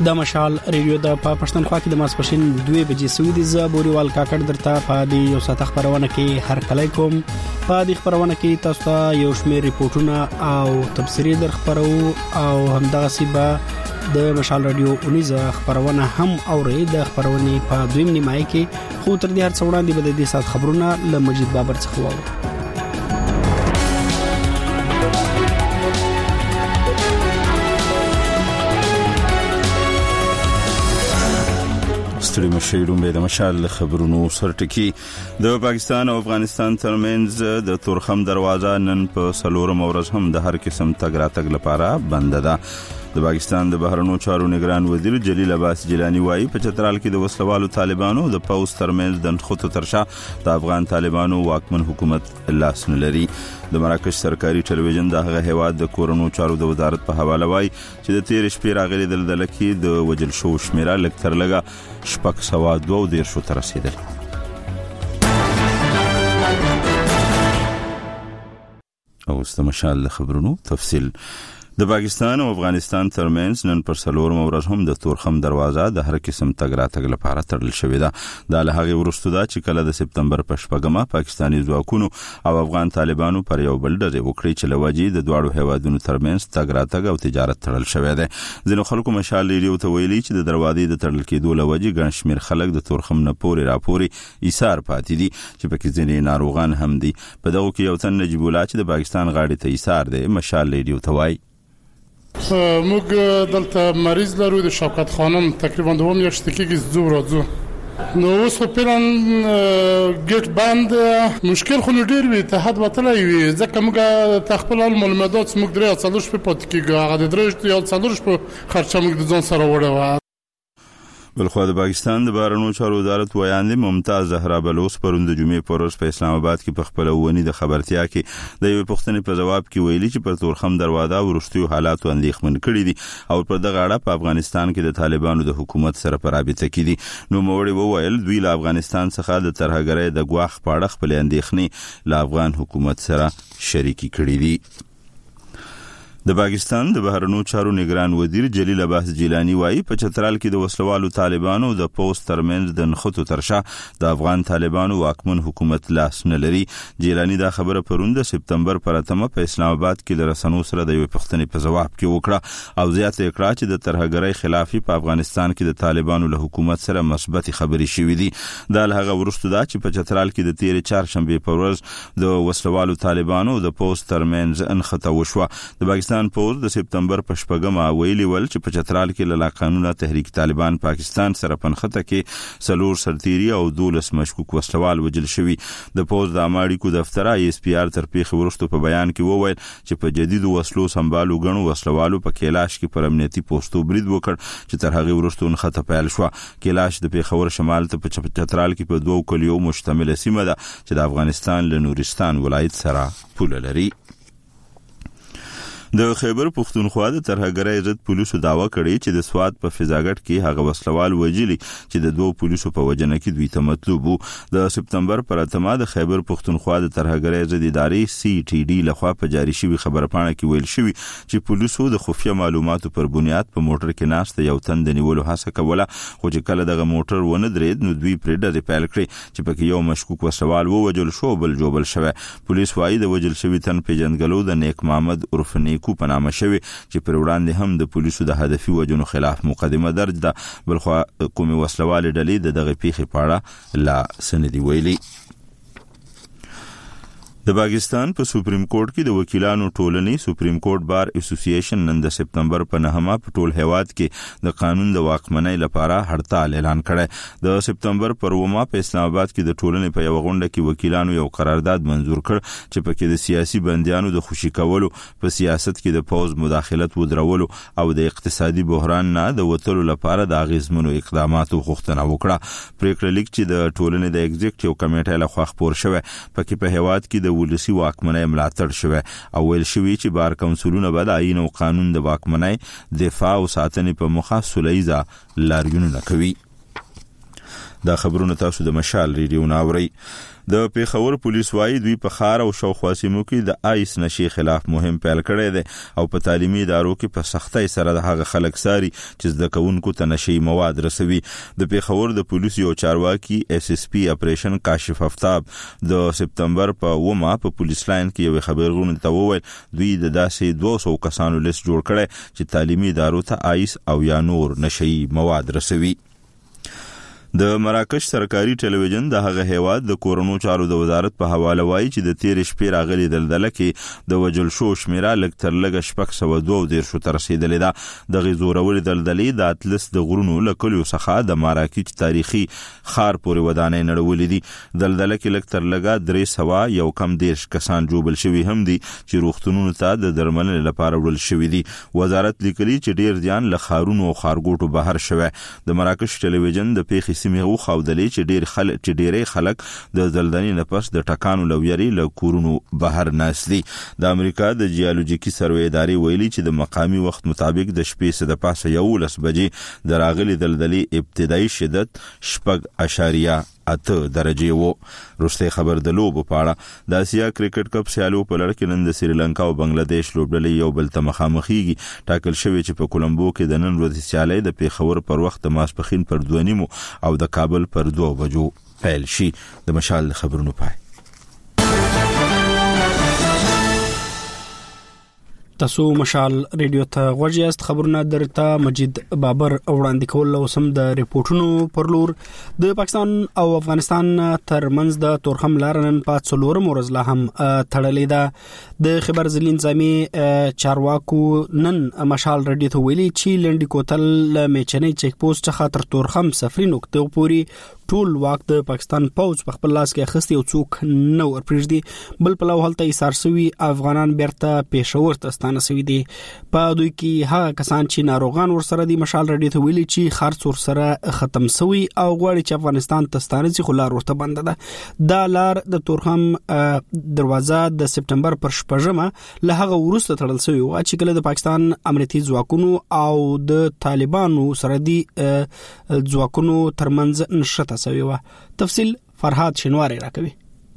د مشال ریډیو د پښتونخوا کې د ماسپښین 2 بجې سوي د زبوريوال کاکړ درته په دې یو ساعت خبرونه کې هر کله کوم په دې خبرونه کې تاسو ته یو شمېر ریپورتونه او تفسیری در خبرو او همدغه سیبه د مشال رادیو 19 خبرونه هم اوري د خبرونه په دویم نیمه کې خو تر دې هر څو وړاندې به د دې ساعت خبرونه ل مجید بابر څخه وو. ستړي مشیروم به د مشال خبرونو سرټکی د پاکستان او افغانستان ترمنځ د تورخم دروازه نن په سلورم ورځ هم د هر قسم تګ راتګ لپاره بند ده. د پاکستان د بهرنیو چارو نگران وزیر جلیل عباس جیلانی وایي په چترال کې د وسلوالو طالبانو د پوز ترمنځ د خطو ترشا د افغان طالبانو واکمن حکومت لاس نه لري. د مراکش سرکاري ټلویزیون دغه هیواد د کورونو چارو د وزارت په حواله وایي چې د 13 شپې راغلي دلدل کې د وجل شو شمیره لکتر لګه شپږ سوا 2 شو تر رسیدل. او استمشال خبرونو تفصیل د پاکستان او افغانستان ترمنځ نن پر سلورم ورځ هم د تورخم دروازه د هر قسم تګ راتګ لپاره تړل شوې ده. د لهغه وروسته دا چې کله د سپتمبر په شپږمه پاکستاني ځواکونو او افغان طالبانو پر یو بل ډزې وکړې چې لوجې د دواړو هیوادونو ترمنځ تګ راتګ او تجارت تړل شوې ده. ځینو خلکو مشال ریډیو ته ویلي چې د دروازې د تړل کېدو لوجې ګڼ شمېر خلک د تورخم نه پورې راپوري ایثار پاتې دي چې پکې ځینې ناروغان هم دي. په دغه کې یو تن نجیب الله چې د پاکستان غاړې ته ایثار دی مشال ریډیو ته وایي موږ دلته مریض لرو د شوکت خانم تقریبا 2 میاشتې کېږي زو راځو نو اوس په پلان ګټ باند مشکل خو ډیر وي ته حد وتلای وي ځکه موږ تخپل معلومات موږ درې څلور شپې پات کېږي هغه د درې یا څلور شپې خرچه موږ د ځان سره وړو. بلخو د پاکستان د بهرنیو چارو وزارت ویاند ممتاز زهرا بلوچ پروند جمعې پروز په اسلام آباد کې په خپل ونی د خبرتیا کې د یو پښتنې په جواب کې ویلي چې پر تورخم دروازه ورستیو حالات اندېښمن کړي دي او پر دغه اړه په افغانستان کې د طالبانو د حکومت سره په رابطه کې دي. نو موړي وویل دوی له افغانستان څخه د ترهګرۍ د غواخ پاړه خپل اندېښنې له افغان حکومت سره شریکي کړي دي. د پاکستان د بهرنیو چارو نگران وزیر جلیل عباس جیلانی وایي په چترال کې د وسلوالو طالبانو د پوز ترمنځ د نخښو ترشا د افغان طالبانو واکمن حکومت لاس نه لري. جیلانی دا خبره پروند سپتمبر پر 8 په اسلام آباد کې د رسنیو سره د یو پښتنې په جواب کې وکړه او زیاته کړه چې د ترهګرۍ خلافي په افغانستان کې د طالبانو له حکومت سره مثبت خبرې شوې دي. دا له هغه وروسته دا چې په چترال کې د 13 چهارشنبه پر ورځ د وسلوالو طالبانو د پوز ترمنځ انخته وشوه. د پاکستان پوز د سپتمبر په شپږمه ویلي ول چې په چترال کې له قانونا تحریک طالبان پاکستان سره پنخته کې سلور سرتيري او 12 مشکوک وسلوال وجل شوی. د پوز د امریکو دفتر ایس پی آر تر پیښ ورستو په بیان کې وویل چې په جديد وسلو سمبالو غنو وسلوالو په کیلاش کې پر امنیتي پوسټو برید وکړ چې تر هغه ورستو انخته پیل شو. کیلاش د پیښور شمال ته په چترال کې په 2 کلیو مشتمل سیمه ده چې د افغانستان له نورستان ولایت سره پوله لري. د خیبر پښتونخوا د ترهګرۍ ضد پولیسو داوا کړی چې د سواد په فضاګټ کې هغه وسلوال وجلی چې د 2 پولیسو په وجنه کې دوی ته مطلوب وو. د سپتمبر پر 8 د خیبر پښتونخوا د ترهګرۍ ضد ادارې سی ټي ډي لخوا په جاری شوی خبرپاڼه کې ویل شوی چې پولیسو د خفیه معلوماتو پر بنیاد په موټر کې ناشته یو تن د نیولو هڅه کوله خو چې کله دغه موټر ونه درېد نو دوی پرې ډزې پیل کړې چې پکې یو مشکوک وسلوال ووجل شو بل جوبل شوی. پولیس وايي د وجل شوی تن پیژندګلو د نیک محمد عرفنی کو پنامه شوی چې پر وړاندې هم د پولیسو د هدفي وجنو خلاف مقدمه درج ده. بلخو کومي وسلوال ډلې دغه پیښې پاړه لا سندي ویلي. د پاکستان په سپریم کورټ کې د وکیلانو ټولنې سپریم کورټ بار اسوسییشن نن د سپتمبر په 9 په ټول هیواد کې د قانون د واکمنۍ لپاره هړتال اعلان کړی. د سپتمبر پر 9 په اسلام آباد کې د ټولنې په یو غونډه کې وکیلانو یو قرارداد منزور کړ چې پکې د سیاسي بندیانو د خوشي کولو په سیاست کې د پوز مداخلت ودرولو او د اقتصادي بحران نه د وټلو لپاره د اغیزمنو اقداماتو غوښتنه وکړه. پریکړه لیک چې د ټولنې د ایگزیکټیو کمیټې لخوا خپور شوی پکې په هیواد کې د ولسی واکمنۍ ملاتړ شوی او ویل شوی چې بار کونسلونه به د آئین او قانون د واکمنۍ دفاع او ساتنې په مخه سولهییزه لاریونونه کوي. دا خبرونه تاسو د مشال ریډیو ناوري. د پیښور پولیس وايي دوی په خار او شاوخوا سیمو کې د آیس نشي خلاف مهم پیل کړی دی او په تعلیمي ادارو کې په سختۍ سره د هغه خلک ساري چې زده کوونکو ته نشي مواد رسوي. د پیښور د پولیس یو چارواکي SSP اپریشن کاشف افتاب د سپتمبر په 9 په پولیس لاین کې یو خبرونه ته وویل دوی د داسې 200 کسانو لیست جوړ کړی چې تعلیمي ادارو ته آیس او یا نور نشي مواد رسوي. د مراکش سرکاري ټلویزیون د هغه هیواد د کورونو چارو د وزارت په حواله وایي چې د 13 شپې راغلي دلدله کې د وجل شو شمیره لږ تر لږه 602 تر رسیدلې ده. د غزورولې دلدلې د اتلس د غرونو لکلیو څخه د مراکش تاریخي خار پورې ودانې نړولې دي. دلدله کې لږ تر لږه 300 یو کم 10 کسان جوبل شوي هم دي چې روغتونونو ته د درملنې لپاره وړل شوي دي. وزارت لیکلي چې ډیر ځان له خارونو او خارګوټو بهر شوی. د مراکش ټلویزیون د پیښې سیمه خوودلې چې ډېری خلک د زلزلې نه پس د ټکانو لویري له کورونو بهر ناسدي. د امریکا د جیولوژیکي سروې ادارې ویلي چې د مقامي وخت مطابق د شپې څخه د پاسه 11 بجې د راغلي دلدلې ابتدایي شدت 6.8 درجه وو. روسي خبر د لوبو په اړه د اسیا کرکټ کپ سیالو په لړ کې نن د سریلانکا او بنگلاديش لوبډلې یو بل ته مخامخېږي. ټاکل شوی چې په کولمبو کې د نن ورځې سیالي د پیښور پر وخت ماسپخین پر 2:30 او د کابل پر 2 بجو پیل شي. د مشال خبرونو پای. تاسو مشال ریډیو ته غوږیاست. خبرونه درته مجید بابر وړاندې کول او سم د ریپورتونو پر لور. د پاکستان او افغانستان ترمنځ د تورخم لارنن په 4 ورځ لا هم تړلې ده. د خبر ځلین ځامي چارواکو نن مشال ریډیو ته ویلي چې لنډی کوتل میچنې چیک پوسټ څخه تر تورخم سفري نقطه پورې ټول واک د پاکستان پوز په خپل لاس کې اخستي او څوک نو ورپریږدي. بل په لو حالت ایثار سوي افغانان بیرته پېښور ته ستانه سوي دي. په دوی کې هغه کسان چې ناروغان ورسره دي مشال ریډیو ته ویلي چې خرڅ ورسره ختم سوي او غواړي چې افغانستان ته ستانه سي خو لار ورته بنده ده. دا لار د تورخم دروازه د سپتمبر پر 8 له هغه وروسته تړل سوی و چې کله د پاکستان امنیتي ځواکونو او د طالبانو سره دي ځواکونو ترمنځ نشته سوی و. تفصیل فرهاد شنواری راکوي.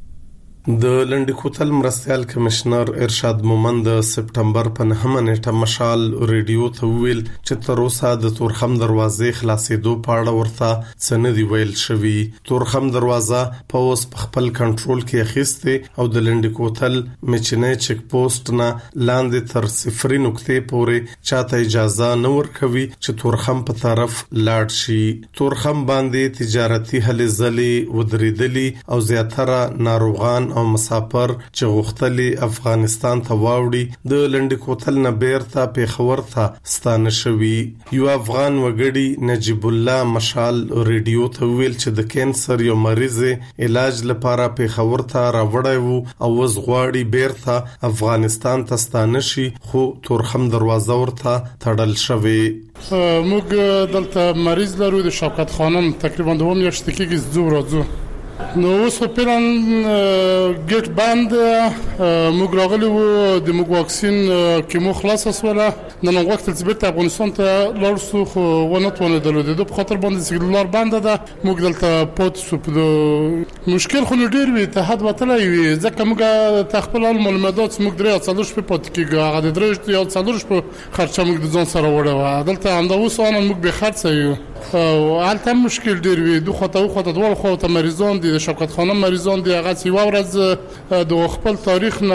د لنډی کوتل مرستیال کمشنر ارشاد مومند د سپتمبر په 9 نیټه مشال ریډیو ته ویل چې تر اوسه د تورخم دروازې خلاصېدو په اړه ورته څه دی ویل شوی. تورخم دروازه په اوس په خپل کنټرول کې اخیسته او د لنډی کوتل میچنې چیک پوسټ نه لاندې تر صفري نقطې پورې چاته اجازه نه ورکوي چې تورخم په طرف لاړ شي. تورخم باندې تجارتي هلې ځلې ودرېدلې او زیاتره ناروغان او مسافر چې غوښتلي افغانستان ته واوړي د لنډی کوتل نه بیرته پیښور ته ستانه شوي. یو افغان وګړي نجیب الله مشال ریډیو ته ویل چې د کینسر یو مریض علاج لپاره پیښور ته راوړی وو او اوس غواړي بیرته افغانستان ته ستانه شي خو تورخم دروازه ورته تړل شوی. موږ دلته مریض لرو د شوکت خانم تقریبا 2 میاشتې کېږي زو راځو. نو اوس په پلان ګټ باند موږ راغلی وو د موږ واکسین کې مو خلاص اسوله نن وخت چې بیرته افغانستان ته لاړ شو خو ونه توانېدلو د په خاطر باندې چې لار باند ده موږ دلته پات سو په مشکل خو ډیر وی ته حد وتلای وي ځکه موږ تخپل معلومات موږ درې څلور شپې پات کېږي هغه د درې یا څلور شپې خرچه موږ د ځان سره وړو دلته هم دا اوس ان موږ به خرڅ یو او حالت مشکل ډیر وی دوه خطه دوه خطه مریضان دي شوکت خانم مریضان دي هغه سی ورځ د خپل تاریخ نه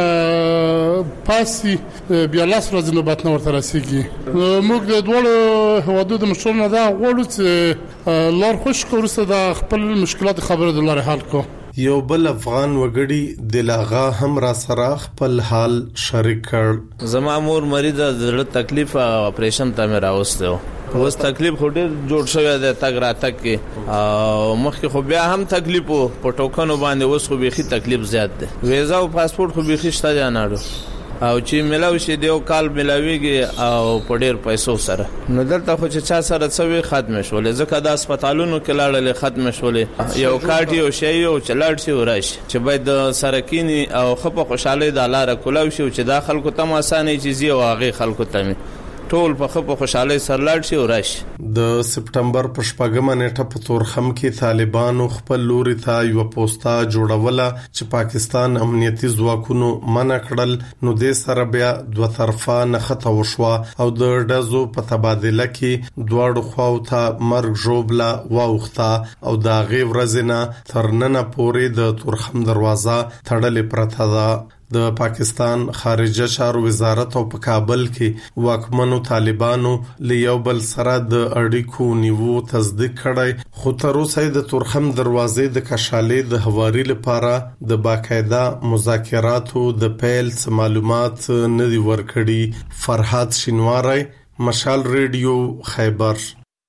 پاسي بیا لاس ورځ نوبت نه ورته رسیږي. موږ د دوه هوادو د مشرانو دا غواړو چې لار خوش کورسته د خپل مشکلات خبره د لارې حل کو. یو بل افغان وګړي د لاغا هم را سره خپل حال شریک کړ. زما مور مریض د تکلیف اپریشن ته مې راوستو اوس تکلیف خو ډیر جوړ شوی دی تک راتک کې او مخکې خو بیا هم تکلیف په ټوکنو باندې اوس خو بيخي تکلیف زیات دی. ویزا او پاسپورت خو بيخي شته جاناړو او چې ملاوي شي دیو کال ملاويږي او په ډیر پیسو سره نو دلته خو چې چا سره څوي ختم شول ځکه د هسپتالونو کې لاړل ختم شول یو کارت یو شی او چلاړ شي وراشي چې باید سرکینی او خپه خوشاله د لار کولاو شي چې داخل کو تم اسانه چیزي او هغه خلکو ته ټول په خوشحالي سره لاړ شي او راشي. د سپټمبر په 8مه نیټه په تورخم کې طالبانو خپل لوري ته یو پوسټا جوړوله چې پاکستان امنیتي ځواکونو منع کړل، نو د سره بیا دوه طرفه نخته وشوه او د ډزو په تبادله کې دواړو خواو ته مرګ ژوبله واوښته او د هغې ورځې نه تر ننه پورې د تورخم دروازه تړلې پرته ده. د پاکستان خارجه چارو وزارت او په کابل کې واکمنو طالبانو له یو بل سره د اړیکو نیو تصدیق کړی، خو تر اوسه د تورخم دروازې د کشالې د هواري لپاره د باقاعده مذاکراتو د پیل معلومات نه دی ورکړي. فرحات شینواری، مشال ریډیو، خیبر.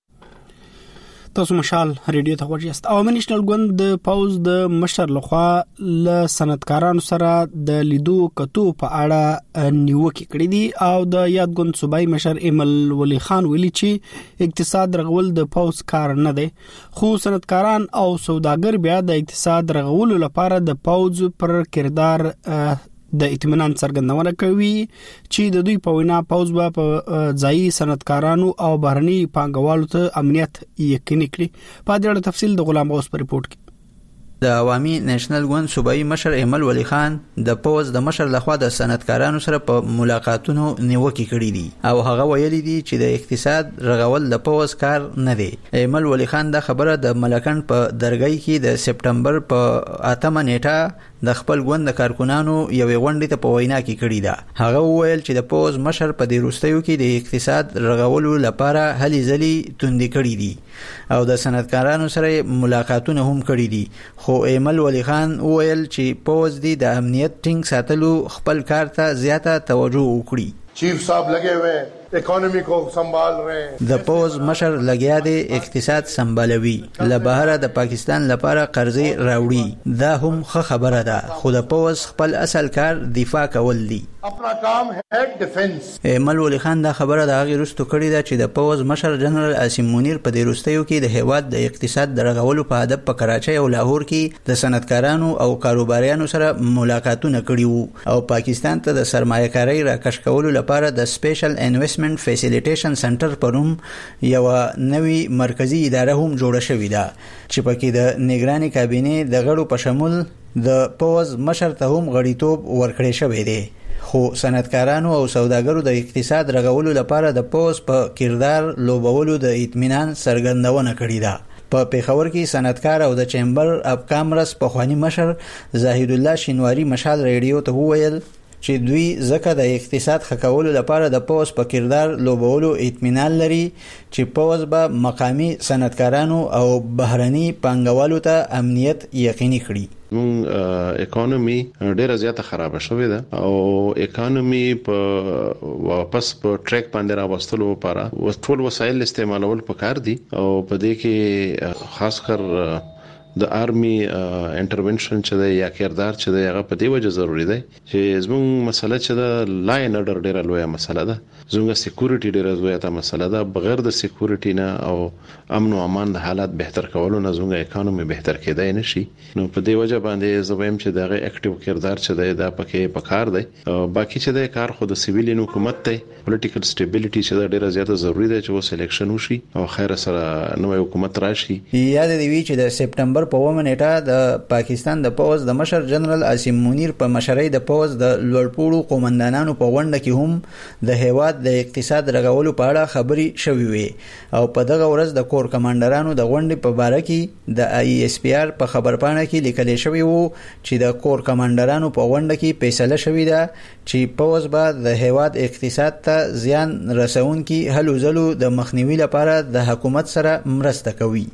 تاسو مشال ریډیو ته ورجست. عوامي نېشنل ګوند د پاوز د مشر لخوا ل صنعتکارانو سره د لیدو کتو په اړه نیوکه کړې دي او د یاد ګوند صوبایي مشر ایمل ولی خان ویلي چې اقتصاد رغول د پاوز کار نه دی، خو صنعتکاران او سوداګر بیا د اقتصاد رغولو لپاره د پاوز پر کردار د اطمینان څرګندونه کوي چې د دوی په وینا پاوز په ځایي صنعتکارانو او بهرني پانګوالو ته امنیت یقیني کړي. په دې اړه تفصیل د غلام غوث په ریپورت کې. د عوامي نېشنل ګوند صوبایي مشر ایمل ولی خان د پوز د مشر لخوا د صنعتکارانو سره په ملاقاتونو نیوکه کړې دي او هغه ویلي دي چې د اقتصاد رغول د پوز کار نه دی. ایمل ولی خان دا خبره د ملکن په درګۍ کې د سپټمبر په 8مه نیټه د خپل ګوند کارکونانو یوې غونډې ته په وینا کې کړې ده. هغه وویل چې د پوز مشر په دې وروستیو کې د اقتصاد رغولو لپاره هلې ځلې توندې کړې دي او د صنعتکارانو سره ملاقاتونه هم کړې دي، خو ایمل ولی خان وویل چې پوز دی د امنیت ټینګ ساتلو خپل کار ته زیاته توجه وکړي. چیف صاحب لگے ہوئے اکانومی کو سنبھال رہے ہیں. د پوز مشر لګیا دی اقتصاد سمبالوي، له بهره د پاکستان لپاره قرضې راوړي، دا هم ښه خبره ده، خو د پوز خپل اصل کار دفاع کول دي. اپنا کام ہے ډیفنس. ایمل ولی خان دا خبره د هغې وروسته کړې ده چې د پوز مشر جنرال عاصم منیر په دې وروستیو کې د هیواد د اقتصاد د رغولو په هدف په کراچۍ او لاهور کې د صنعتکارانو او کاروباریانو سره ملاقاتونه کړي وو او پاکستان ته د سرمایه‌کارۍ راکش کولو لپاره د سپیشل انویسټمنټ فیسیلیټیشن سنټر پروم یو نوی مرکزی اداره هم جوړه شوې ده چې پکې د نگرانی کابینې د غړو په شمول د پوز مشر ته هم غړیتوب ورکړی شوی دی. خو صنعتکارانو او سوداګرو د اقتصاد رغولو لپاره د پوز په کردار لوبولو د اطمینان څرګندونه کړې ده. په پیښور کې صنعتکار او د چیمبر اف کامرس په خوانی مشر زاهد الله شینواری مشال ریډیو ته وویل چې دوی ځکه د اقتصاد ښه کولو لپاره د پوز په کردار لوبولو اطمینان لري چې پوز به مقامی صنعتکارانو او بهرني پانګوالو ته امنیت یقیني کړي. مون اکانومي ډیره زیاته خراب شوې ده او اکانومي په واپس په ټریک باندې راوستلو لپاره ټول وسایل استعمالول پکار دي او په دې کې خاص کر د آرمي انټرونشن چې د یا کردار چې د هغه په دی وجه ضروری دی چې زموږ مسله چې د لاین اډر ډیره لویه مسله ده، زموږ سکیورټي ډیره لویه مسله ده. بغیر د سکیورټي نه او امن او امان د حالات بهتر کولو نه زموږ اکانومي بهتر کېدای نشي. نو په دی وجه باندې زویم چې دغه اکټیو کردار چې د پکې پکار دی. باقی چې د کار خو د سیویلین حکومت ته پولیټیکل stability چې ډیره زیاته ضروری ده چې و سلیکشن وشي او خیر سره نوې حکومت راشي. یاد دی چې د سپټمبر په 1 نیټه د پاکستان د پوز د مشر جنرال عاصم منیر په مشرۍ د پوز د لوړپوړو قومندانانو په غونډه کې هم د هیواد د اقتصاد رغولو په اړه خبرې شوې وي او په دغه ورځ د کور کمانډرانو د غونډې په باره کې د ISPR په خبرپاڼه کې لیکل شوی وو چې د کور کمانډرانو په غونډه کې فیصله شوې ده چې پوز به د هیواد اقتصاد ته زیان رسونکي هلو ځلو د مخنیوي لپاره د حکومت سره مرسته کوي.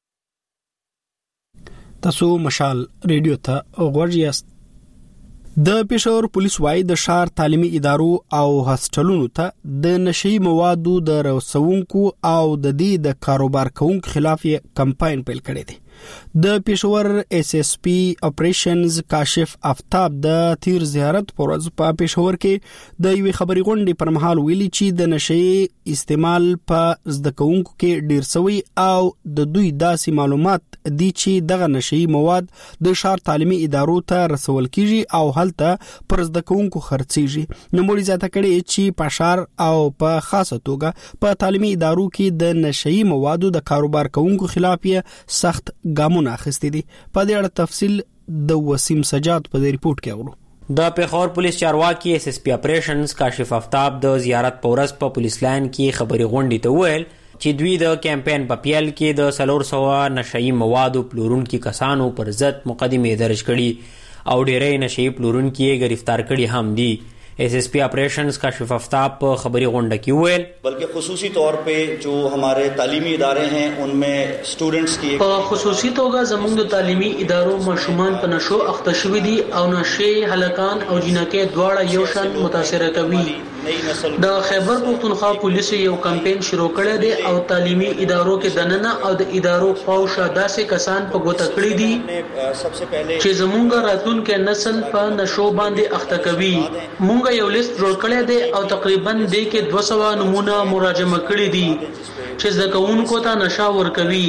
تاسو مشال ریډیو ته غوړیاست. د پېښور پولیس وايي د ښار تعلیمي ادارو او هاسټلونو ته د نشئی موادو د رسونکو او د دې د کاروبار کوونکو خلاف کمپاین پیل کړی دی. د پېښور اس اس پی اپریشنز کاشف آفتاب د تیر زیارت پر ورځ په پېښور کې د یوې خبري غونډې پر مهال ویلي چې د نشي استعمال په زده کوونکو کې ډیر سوی او د دوی داسې معلومات دي چې دغه نشي مواد د شهر تعلیمي ادارو ته رسول کیږي او هلته پر زده کوونکو خرڅيږي. نوموړي زیاته کړې چې په شهر او په خاصه توګه په تعلیمي ادارو کې د نشي موادو د کاروبار کوونکو خلاف یې سخت ګامونه اخیستي دي. په دې اړه تفصیل د وسیم سجاد په ریپورت کې اورو. د پیښور پولیس چارواکي اس اس پی اپریشنز کاشف آفتاب د زیارت پورس په پولیس لاین کې خبري غونډې ته ویل چې دوی د کمپاین په پیل کې د 400 نشئی موادو پلورونکو کسانو پر ضد مقدمه درج کړي او ډېرې نشئی پلورونکو گرفتار کړي هم دي. S S P operations का कशिफ आफ्ताब खबरी गोंडा की वेल बल्कि खुसूसी तौर पे जो हमारे तालीमी इदारे हैं उनमें स्टूडेंट्स की खुसूसी तौर जमूंग तालीमी इदारों मशुमान पर नशो अख्तशविदी और नशे हलकान और जिनके द्वारा योशन मुतासर कवी د خیبر پختونخوا پولیس یو کمپاین شروع کړی دی او تعلیمي ادارو کې دننه او د ادارو خواوشا داسې کسان په ګوته کړی دي چې زمونږ راتلونکي نسل په نشو باندې اخته کوي. مونږ یو لیست جوړ کړی دی او تقریبا دې کې 200 نمونه مراجعه کړي دي چې زکونکو ته نشا ورکوي.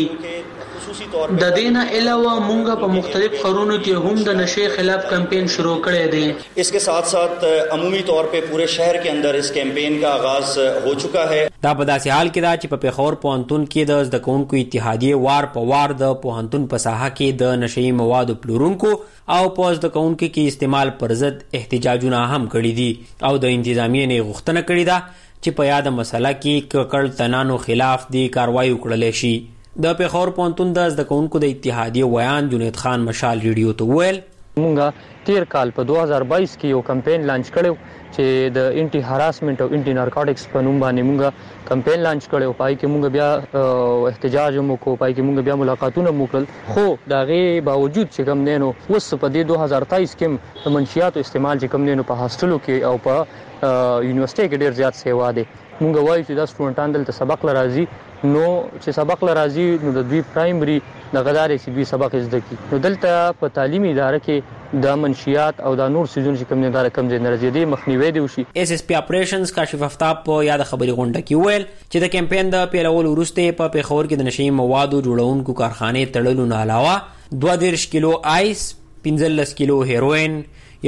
د دینه علاوه مونږ په مختلف خرونو کې هم د نشې خلاف کمپاین شروع کړی دی. इसके साथ साथ अमूमी तौर पे पूरे शहर के अंदर इस कैंपेन का आगाज हो चुका है. دا په داسې حال کې دا چې په پیښور پوهنتون کې د زده کوونکو اتحادیه وار په وار د پوهنتون په ساحه کې د نشئی موادو پلورونکو او په زده کوونکو کې استعمال پر ضد احتجاجونه هم کړي دي او د انتظامیې نه غوښتنه کړې ده چې په یاد مسله کې ککړ تنانو خلاف دی کاروایی وکړل شي. د پیښور پوهنتون د زده کوونکو د اتحادیه ویان جنید خان مشال ریډیو ته ویل مونږه تیر کال په 2022 کې یو کمپاین لانچ کړو چې د انټي هراسمنت او انټي نارکوټکس په نوم باندې مونږه کمپاین لانچ کړو. پای کې مونږ بیا احتجاج وکړو، پای کې مونږ بیا ملاقاتونه وکړل، خو دغه باوجود چې کوم دینو وس په دې 2023 کې د منشیاتو استعمال چې کوم دینو په هاستلو کې او په یونیورسيټي کې ډیر زیات سیوا دي. مونږ وایو چې دا سټوډنټان دلته سبق لرازي نو چې سبق لرازي نو د دوی پرایمري د غداري چې دوی سبق زده کی نو دلته په تعلیمي اداره کې د منشیات او د نور سيزون چې کوم اداره کم ځای ناراضي دي مخنیوي دی وشي. اس اس پی اپریشنز کاشف آفتاب په یاد خبري غونډه کې ویل چې د کمپاین د پیلول وروسته په پیښور کې د نشئی موادو جوړونکو کارخانه تړلو نه علاوه 22 کیلو آیس 15 کیلو هیروین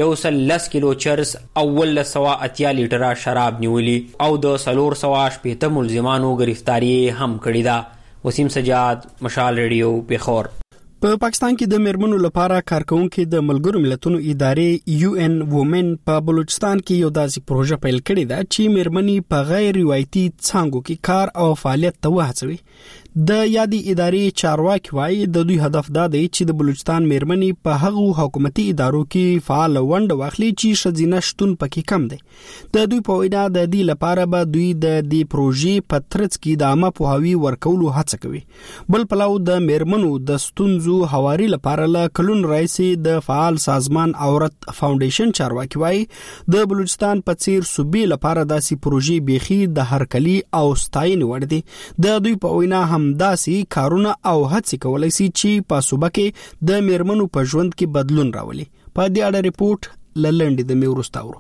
110 کیلو چرس او 180 لیټره شراب نیولي او د 480 ملزمانو گرفتاری هم کړی دا. وسیم سجاد مشال ریډیو پیښور. په پاکستان کې د میرمنو لپاره کارکونکو د ملګرو ملتونو ادارې یو ان وومن په بلوچستان کې یو داسې پروژه پیل کړې ده چې میرمنې په غیر روایتي څانګو کې کار او فعالیت ته وهڅوي. د یادي ادارې چارواکي وايي د دوی هدف دا دی چې د بلوچستان میرمنې په هغو حکومتي ادارو کې فعال ونډه واخلي چې ښځینه شتون پکې کم دی. د دوی په وینا د دې لپاره به دوی د دې پروژې په ترڅ کې د عامه پوهاوي ورکولو هڅه کوي. بل پلو د میرمنو د ستونزو هواري لپاره له کلون رئیس د فعال سازمان عورت فاونډیشن چارواکي وايي د بلوچستان په څیر صوبې لپاره داسې پروژې بيخي د هرکلي او ستاینې وړ دي. د دوی په وینا همداسي کارونه او هڅې کولای شي چې په صوبه کې د میرمنو په ژوند کې بدلون راولي. په دې اړه ریپورت لړندې د میورستاورو.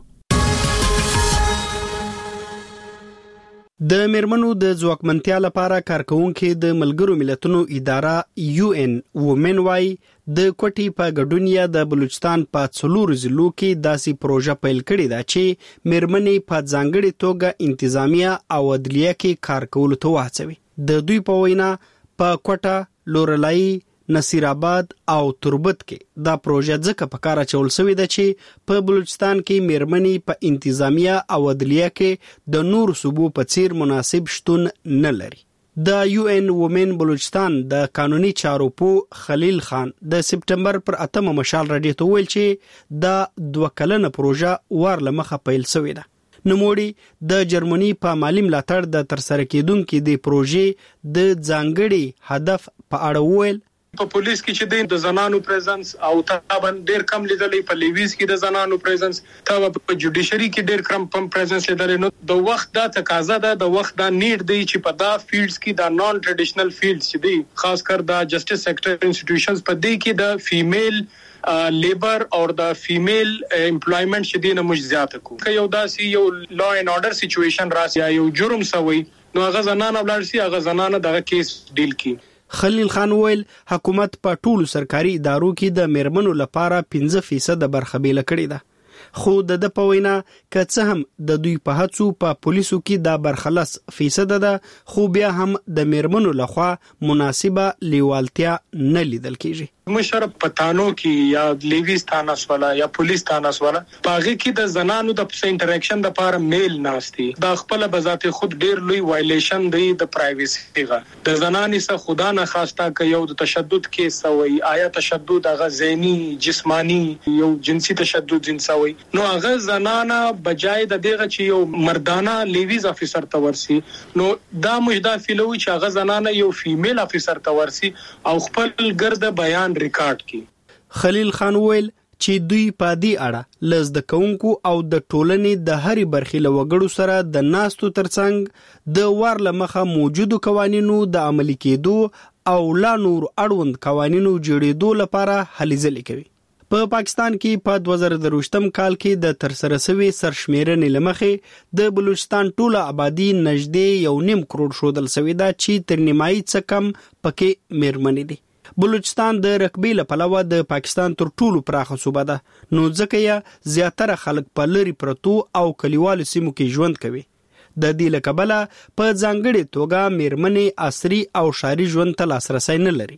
د میرمنو د ځواکمنتیا لپاره کارکونکو د ملګرو ملتونو اداره یو ان وومن وايي د کوټي په ګډونیا د بلوچستان په څلور ضلعو کې داسې پروژه پیل کړې ده چې میرمنې په ځانګړي توګه انتظامیه او عدلیه کې کار کولو ته وهڅوي. د دوی په وینا په کوټه، لورلای، نصیر آباد او تربت کې دا پروژه ځکه په کار اچول شوې ده چې په بلوچستان کې میرمنې په انتظامیه او عدلیه کې د نور صوبو په څیر مناسب شتون نه لري. د یو ان وومن بلوچستان د قانوني چارو په خلیل خان د سپټمبر پر 8 مشال راډیو ته ویل چې دا 2 کلنه پروژه ور لمخه پیل شوې ده. نوموړي د جرمني په مالی ملاتړ د ترسره کېدونکو د پروژې د ځانګړي هدف په اړه ویل په پولیس کې چې د زنانو پریزنس او تابن ډیر کم لیدلې، په لیویز کې د زنانو پریزنس، تا په جوډیشري کې ډیر کم پریزنس لیدلې. نو د وخت دا تقاضا ده، د وخت دا نیډ دی چې په دا فیلډز کې دا نان ټریډیشنل فیلډز چې دی، خاص کر دا جسټس سیکټر انسټیټیوشنز په دې کې د فیمیل لیبر اور د فیمیل امپلایمنٹ شدي نه مش زیات کو که یو داسي یو لا اینڈ آرډر سچويشن راسي یا یو جرم سوي، نو هغه زنانه بلل سي، هغه زنانه دغه کیس ډیل کی. خلیل خان ویل حکومت په ټولو سرکاري ادارو کې د میرمنو لپاره 5% برخه بیل کړې ده، خو د پوینا که هم د دوی په هڅو په پولیسو کې دا برخلاص 5% ده، خو بیا هم د میرمنو لخوا مناسبه لیوالتیا نه لیدل کیږي. مشر پتانو کې یا لیویز تاناس والا یا پولیس تاناس والا پاغه کې د زنانو د انټریکشن د لپاره میل ناشتي، دا خپل بذات خود ډیر لوی وایلیشن دی د پرایویسی غا. د زنانې څخه خدا نه خواسته ک یو د تشدد کیس وي، آیا تشدد هغه ذهني جسمانی یو جنسي تشدد جنسوي، نو هغه زنانه بجای د دغه چې یو مردانه لیویز افیسر تورسي، نو دا مجدا فیلوي چې هغه زنانه یو فیمیل افیسر تورسي او خپل ګرد بیان ریکارډ کی. خلیل خان ویل چې دوی په دې اړه لزد کوونکو او د ټولنې د هرې برخې له وګړو سره د ناستو ترڅنګ د وار لمخه موجودو قوانینو د عملي کېدو او لا نور اړوند قوانینو جوړېدو لپاره هلې ځلې کوي. په پاکستان کې په 2023م کال کې د ترسره شوی سرشمیرنې لمخې د بلوچستان ټوله آبادی نږدې 1.5 کروڑ شودل شوی دا چې تر نیمایي څخه کم پکې میرمنې دي. بلوچستان د رقبې له پلوه د پاکستان تر ټولو پراخه صوبه ده، نو ځکه یې زیاتره خلک په لری پرتو او کلیوالو سیمو کې ژوند کوي. د دې له کبله په ځانګړې توګه میرمنې عصري او ښاري ژوند ته لاسرسی نه لري.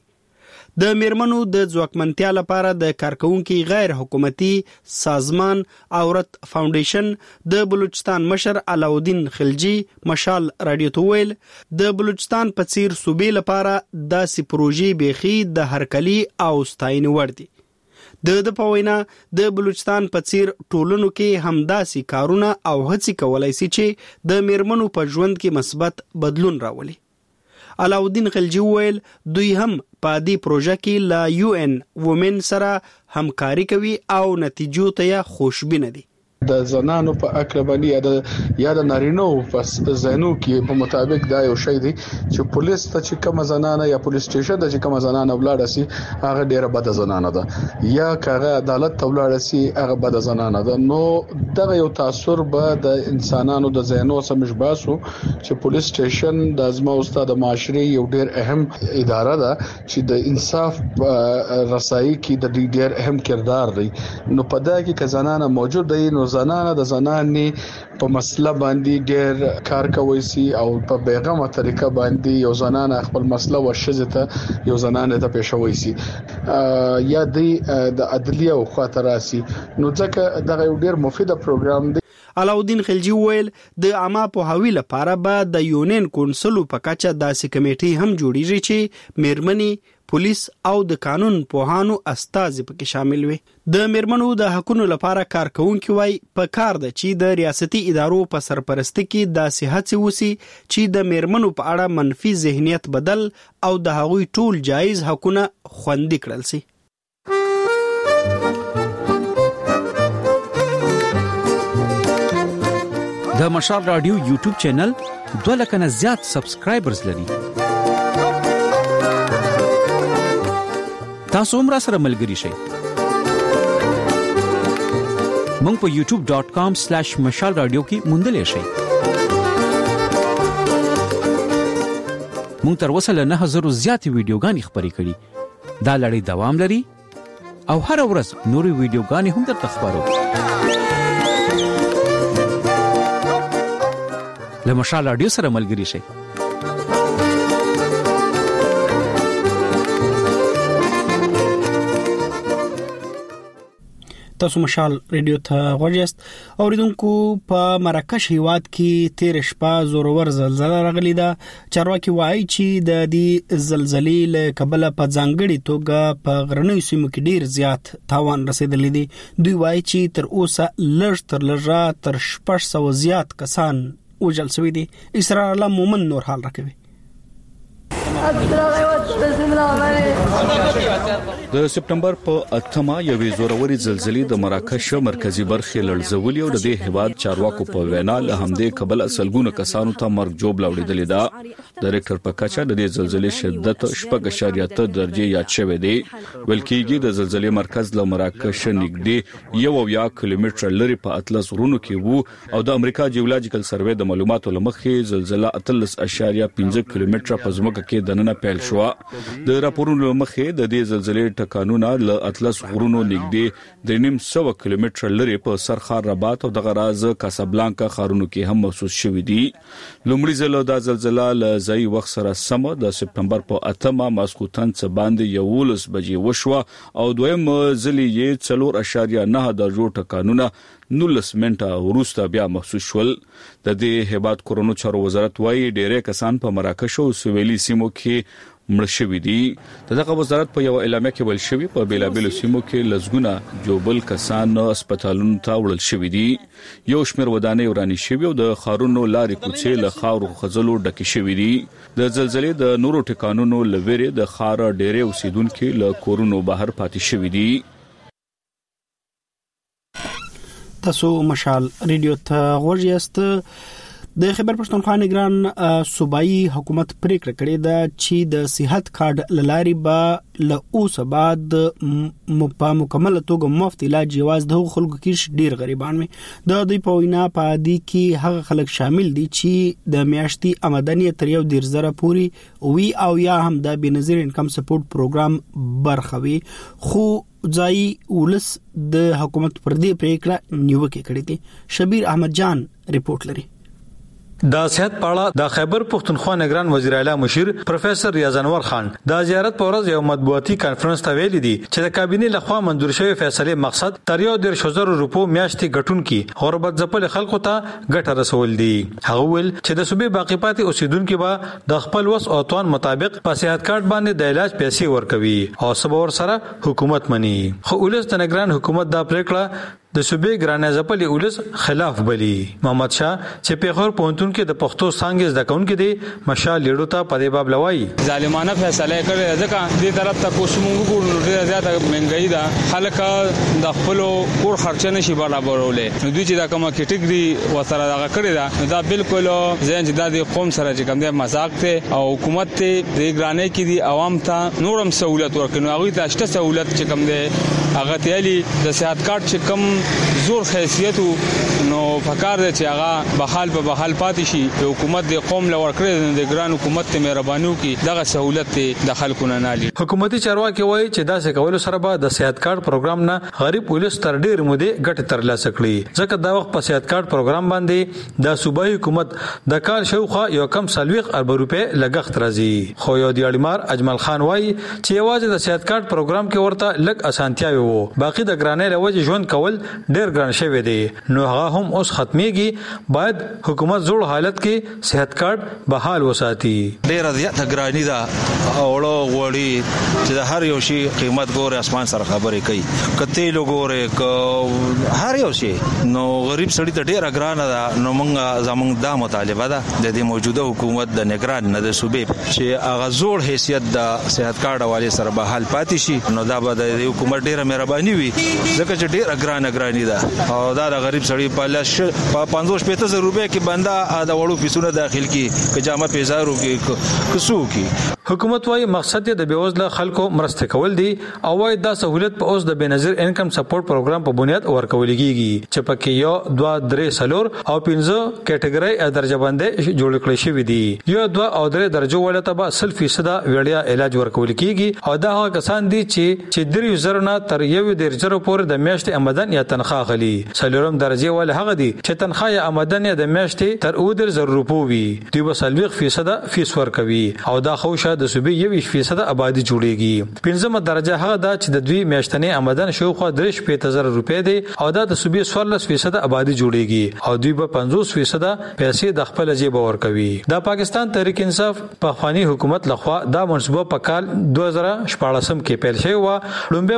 د میرمنو د ځواکمنتیا لپاره د کارکونکو غیر حکومتي سازمان عورت فاونډیشن د بلوچستان مشر علاؤالدین خلجی مشال رادیو ته ویل د بلوچستان په څیر صوبې لپاره داسې پروژې بیخي د هرکلي او ستاینې وړ دي. د پوینا د بلوچستان په څیر ټولنو کې همداسې کارونه او هڅې کولای شي چې د میرمنو په ژوند کې مثبت بدلون راولي. علاؤالدین خلجی ویل دوی هم په دې پروژه کې لا UN وومن سره همکاري کوي او نتیجو ته خوشبینه دي. د زنانو په اقربانی یا د نارینو په زینو کې په مطابق دا یو شی دی چې پولیس ته چې کوم زنانه یا پولیس سټیشن ته چې کوم زنانه ولاړ سي هغه ډیره بد زنانه ده، یا کغه عدالت ته ولاړ سي هغه بد زنانه ده. نو دغه یو تاثیر به د انسانانو د زینو سمج باسو چې پولیس سټیشن د ازما استاد معاشري یو ډیر اهم اداره ده چې د انصاف رسایي کې د ډیر اهم کردار دی. نو په دا کې زنانه موجود دی، نو زنانه د زنانې په مسله باندې ډېر کار کوي سي او په بیغمه طریقه باندې یو زنانه خپل مسله ورشزه ته یو زنانه ته پېښوي سي یا د عدلیه او خاطراسي، نو ځکه دا یو ډېر مفیده پروګرام دی. علاؤالدین خلجی ویل د عامه پوهاوی لپاره به د یونین کونسل په کچه داسې کمیټې هم جوړیږي چې میرمنې پولیس او د قانون پوهانو استازي پکې شامل وي. د میرمنو د حقوقو لپاره کارکونکي وای په کار ده چې د ریاستي ادارو په سرپرستی کې داسې هڅې وسی چې د میرمنو په اړه منفي ذهنیت بدل او د هغوی ټول جایز حقوقونه خوندي کړل شي. د مشال رادیو یوټیوب چینل 2 لک نه زیات سبسکرایبرز لري. تاسو هم را سره ملګري شئ. مونږ په youtube.com/mashalradio کې موندل شئ. مونږ تر اوسه له 9000 زیات ویډیوګانې خبرې کړې. دا لړۍ دوام لري او هر ورځ نوري ویډیوګانې هم درته خبرو. له مشال رادیو سره ملګري شئ. تاسو مشال رادیو ته غوړیاست. اوریدونکو په مراکش هیواد کې تیر شپه زورور زلزلہ راغلی ده. چارواکي وایي چې د دې زلزلې له کبله په ځانګړي توګه په غرنیو سیمو کې ډیر زیات تاوان رسیدلی دی. دوی وایي چې تر اوسه لږ تر لږه تر 600 زیات کسان وژل شوي دي. اسرار الله مومن نور حال راکوي. د سپټمبر په 8مه یوې زوروري زلزلې د مراکش مرکزی برخه لړزولې او د دې هیواد چارواکو په وینا له همدې کبل سلګونه کسانو ته مرګ جوړ لاوړېدل دا د ریکټر په کچه د دې زلزلې شدت 6.8 درجه یاد شوې دی ولکېږي د زلزلې مرکز له مراکش نږدې 1 کیلومتر لري په اطلس غرونو کې وو او د امریکا جیولوجیکل سروې د معلوماتو لمخې زلزلہ 13.5 کیلومتر په ځمکه کې دننه پیل شو د راپورونو لمخې د دې زلزلې ټکانونه له اطلس غرونو نږدې 300 کیلومتر لري په سرخار رباط او د غراز کاسابلانکا ښارونو کې هم محسوس شوې دي لومړی ځل د زلزلہ له ځای وخت سره سم د سپټمبر په 8مه ماسکوتن څخه باندې 11 بجې وشو او دویم ځل یې 4.9 درجو ټکانونه 19 منټه وروسته بیا محسوس شول د دې هیواد کورونو چارو وزارت وايي ډېرې کسان په مراکش او سویلي سیمو کې مړ شوي دي دغه وزارت په یو اعلامیه کې ویل شوی په بیلابل سیمو کې لزګونه جوبل کسان هسپتالونو ته وړل شوي دي یو شمېر ودانۍ ورانې شوي او د خارونو لارې کوڅې له خاورو خزلو ډکې شوي دي د زلزلې د نورو ټکانونو لویره د خار ډېرې اوسیدونکو له کورونو بهر پاتې شوي دي تاسو مشال ریډیو ته غوږ یاست د خیبر پښتونخوا نگران صوبایي حکومت پریکړه کړې ده چې د صحت کارت لاري به له اوسه بعد په مکمل توګه مفت علاج یواز د خلکو کې ډیر غریبان وي د دوی په وینا په دې کې هغه خلک شامل دي چې د میاشتي آمدنی تر 1.0 پوري وي او یا هم د بنظیر انکم سپورټ پروګرام برخه وي خو ځای ولس د حکومت پر دې پریکړه نیوکه کړې دي شبیر احمد جان رپورټ لري د صحت پاړه د خیبر پښتونخوا نگران وزیر اعلی مشیر پروفیسور ریاض انور خان د زیارت په ورځ یو مطبوعاتي کانفرنس ته ویلي دي چې د کابینې لخوا منظور شوی فیصله مقصد تر 1.0 روپو میاشتې ګټون کی غربت ځپل خلکو ته ګټه رسول دي هغه ول چې د صوبې باقی پاتې اوسیدونکو به د خپل وس او توان مطابق په صحت کارت باندې د علاج پیسې ورکوي او سبور سره حکومت مني خو ولس د نگران حکومت دا پریکړه د صوبې ګرانه ځپلې ولس خلاف بلی محمد شاه چې پیغور پونتون کې د پښتو څنګه ځکون کې دی مشال لیډو ته په دې باب لوي ظالمانه فیصله کړې ځکه دې طرف ته کوشمونګو ګورنو ډېر زیاته مهنګای ده خلک د خپل کور خرچ نشي برابرولې نو دوی چې دا کومه کټګري وسره دا کړی دا دا بالکل ځین چې د قوم سره چې کوم دی مذاق ته او حکومت ته دې ګرانه کې دي عوام ته نورم سہولت ورکړي هغه ته شته سہولت چې کوم دی هغه تیالي د صحت کارت چې کوم زور حیثیت نو فکر دې چې هغه بحال په بحال پاتې شي د حکومت د قوم لور کړی د ګران حکومت ته مهرباني وکي دغه سہولت ته د خلکو نه نالي حکومتي چارواکي وایي چې دا څه کول سره به د صحت کارت پروګرام نه غریب پولیس تر ډیر مودې ګټه ترلاسه کړي ځکه دا وخت په صحت کارت پروګرام باندې د صوبایي حکومت د کال شوخه یو کم 40 ارب روپے لګښت راځي خو یو دیاړمار اجمل خان وایي چې یوازې د صحت کارت پروګرام کې ورته لګ اسانتیاوي وو باقي د ګرانې لوجه ژوند کول ډیر ګران شوی دی نو هغه هم اوس ختميږي باید حکومت زوړ حالت کې صحت کارت بحال وساتي ډیر زیاته ګرانی ده اوړو غوړي چې هر یو شی قیمت ګوره اسمان سره خبرې کوي کته لګوره هر یو شی نو غریب سړی ته ډیر ګران ده نو موږ زموږ د مطالبه ده د دې موجوده حکومت د نگران نه د صوبې چې هغه زوړ حیثیت د صحت کارت حواله سره بحال پاتې شي نو دا به د حکومت ډیره مهرباني وي ځکه چې ډیره ګرانی ده او دا د غریب سړی په لښ په 550 روپے کې بندا دا وړو پیسونه داخل کی پجامه پیزارو کې کسو کی حکومت وايي مقصد د بیوزله خلکو مرسته کول دي او وايي دا سہولت په اوس د بنظیر انکم سپورټ پروګرام په بنیاد ورکول کیږي چې پکې یو 2 3 سلور او 15 کټګوري درجه بندي جوړ کړی شوی دي یو 2 او 3 درجه ولته به 100% وړیا علاج ورکول کیږي او دا هغه کسان دي چې 3 نه تر 1.0 پورې د میاشتې آمدن یا تنخواه غلي سلورم درجه ول هغه دي چې تنخواه یا آمدن د میاشتې تر 2.0 روپو وي دوی به 40% فیس ورکوي او دا خوشه د صوبې 20% آبادی جوړيږي پنځمه درجه هغه ده چې د دوی میاشتنی آمدن شوخه 35000 روپے دي او دا د صوبې 14% آبادی جوړيږي او دوی به 50% پیسې د خپل جیب ورکوي دا پاکستان تحریک انصاف په افغاني حکومت لخوا دا منصوبه په کال 2014 کې پیل شوی و لومبه مرحله کې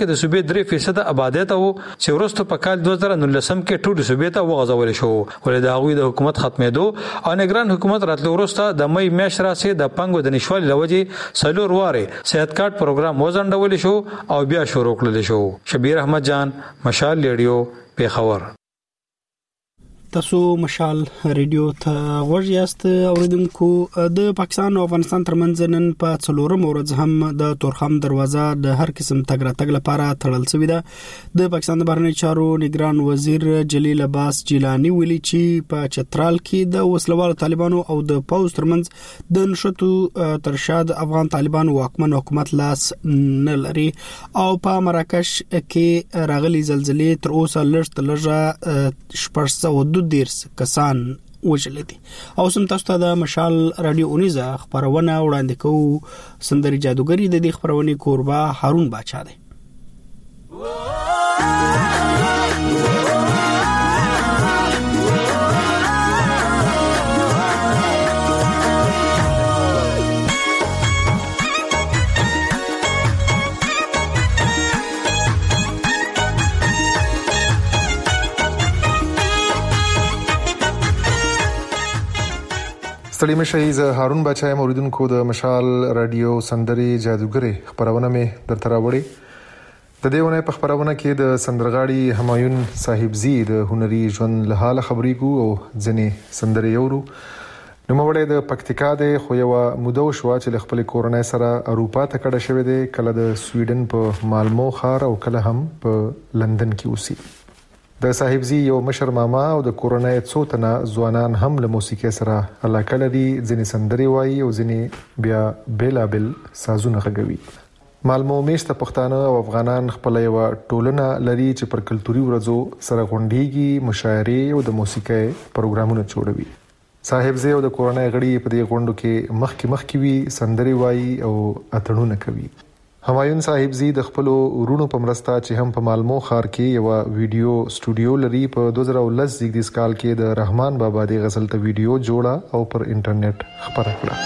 کې د صوبې 3% آبادیت او چې ورسته په کال 2019 کې ټول صوبې ته وغځول شو ولې د هغوی د حکومت ختمېدو او نگران حکومت راتلو ورسته د مې میاشت راځي د پنګو د نشوالي لوجې سلور واره صحت کارت پروګرام وزندول شو او بیا شروع کړل شو. شبیر احمد جان، مشال ریډیو، پیښور. تاسو مشال ریډیو ته غوږ یاست. اوریدونکو، د پاکستان او افغانستان ترمنځ نن په څلورم ورځ هم د تورخم دروازه د هر قسم تګ راتګ لپاره تړل شوې ده. د پاکستان د بهرنی چارو نگران وزیر جلیل عباس جیلانی ویلي چې په چترال کې د وسلوال طالبانو او د پوز ترمنځ د نشټو ترشاد افغان طالبانو واکمن حکومت لاس نه لري او په مراکش کې راغلي زلزلې تر اوسه لږه 402 کسان وژل دي. او سم تاسو ته د مشال رادیو اونیزه خبرونه وړاندې کوو. سندري جادوګری د دې خبرونې کوربه هارون باچا دی. ستړي مشي ز هارون بچای موریدونکو د مشال رادیو سندري جادوګری خبرونه مې درته راوړي. د دې ونه په خبرونه کې د سندرغاړي همایون صاحبزی د هنري ژوند له حاله خبرې کو او ځنې سندري یورو. نو موږ د پکتیکا د خو یو مودو شو چې خپل کورنۍ سره اروپا ته کډه شوې ده، کله د سویډن په مالمو ښار او کله هم په لندن کې اوسي. د صاحبزی یو مشر ماما او د کورنۍ څو تنه ځوانان هم له موسیقي سره علاقه لري، ځینې سندري وایي او ځینې بیا بیلابل سازونه غږوي. مالمو میشته پښتانه او افغانان خپل یو ټولنه لري چې پر کلتوري ورځو سره غونډيږي، مشاعرې او د موسیقي پروګرامونه جوړوي. صاحبزی او د کورنۍ غړي په دې غونډو کې مخکې وي، سندري وایي او اتړونه کوي. همایون صاحبزی د خپل ورونو په مرسته چې هم په مالمو ښار کې یو ویډیو سټوډیو لري، په 2010 زیږدیز کال کې د رحمان بابا د غزل ته ویډیو جوړه او پر انټرنیټ خبره کړه.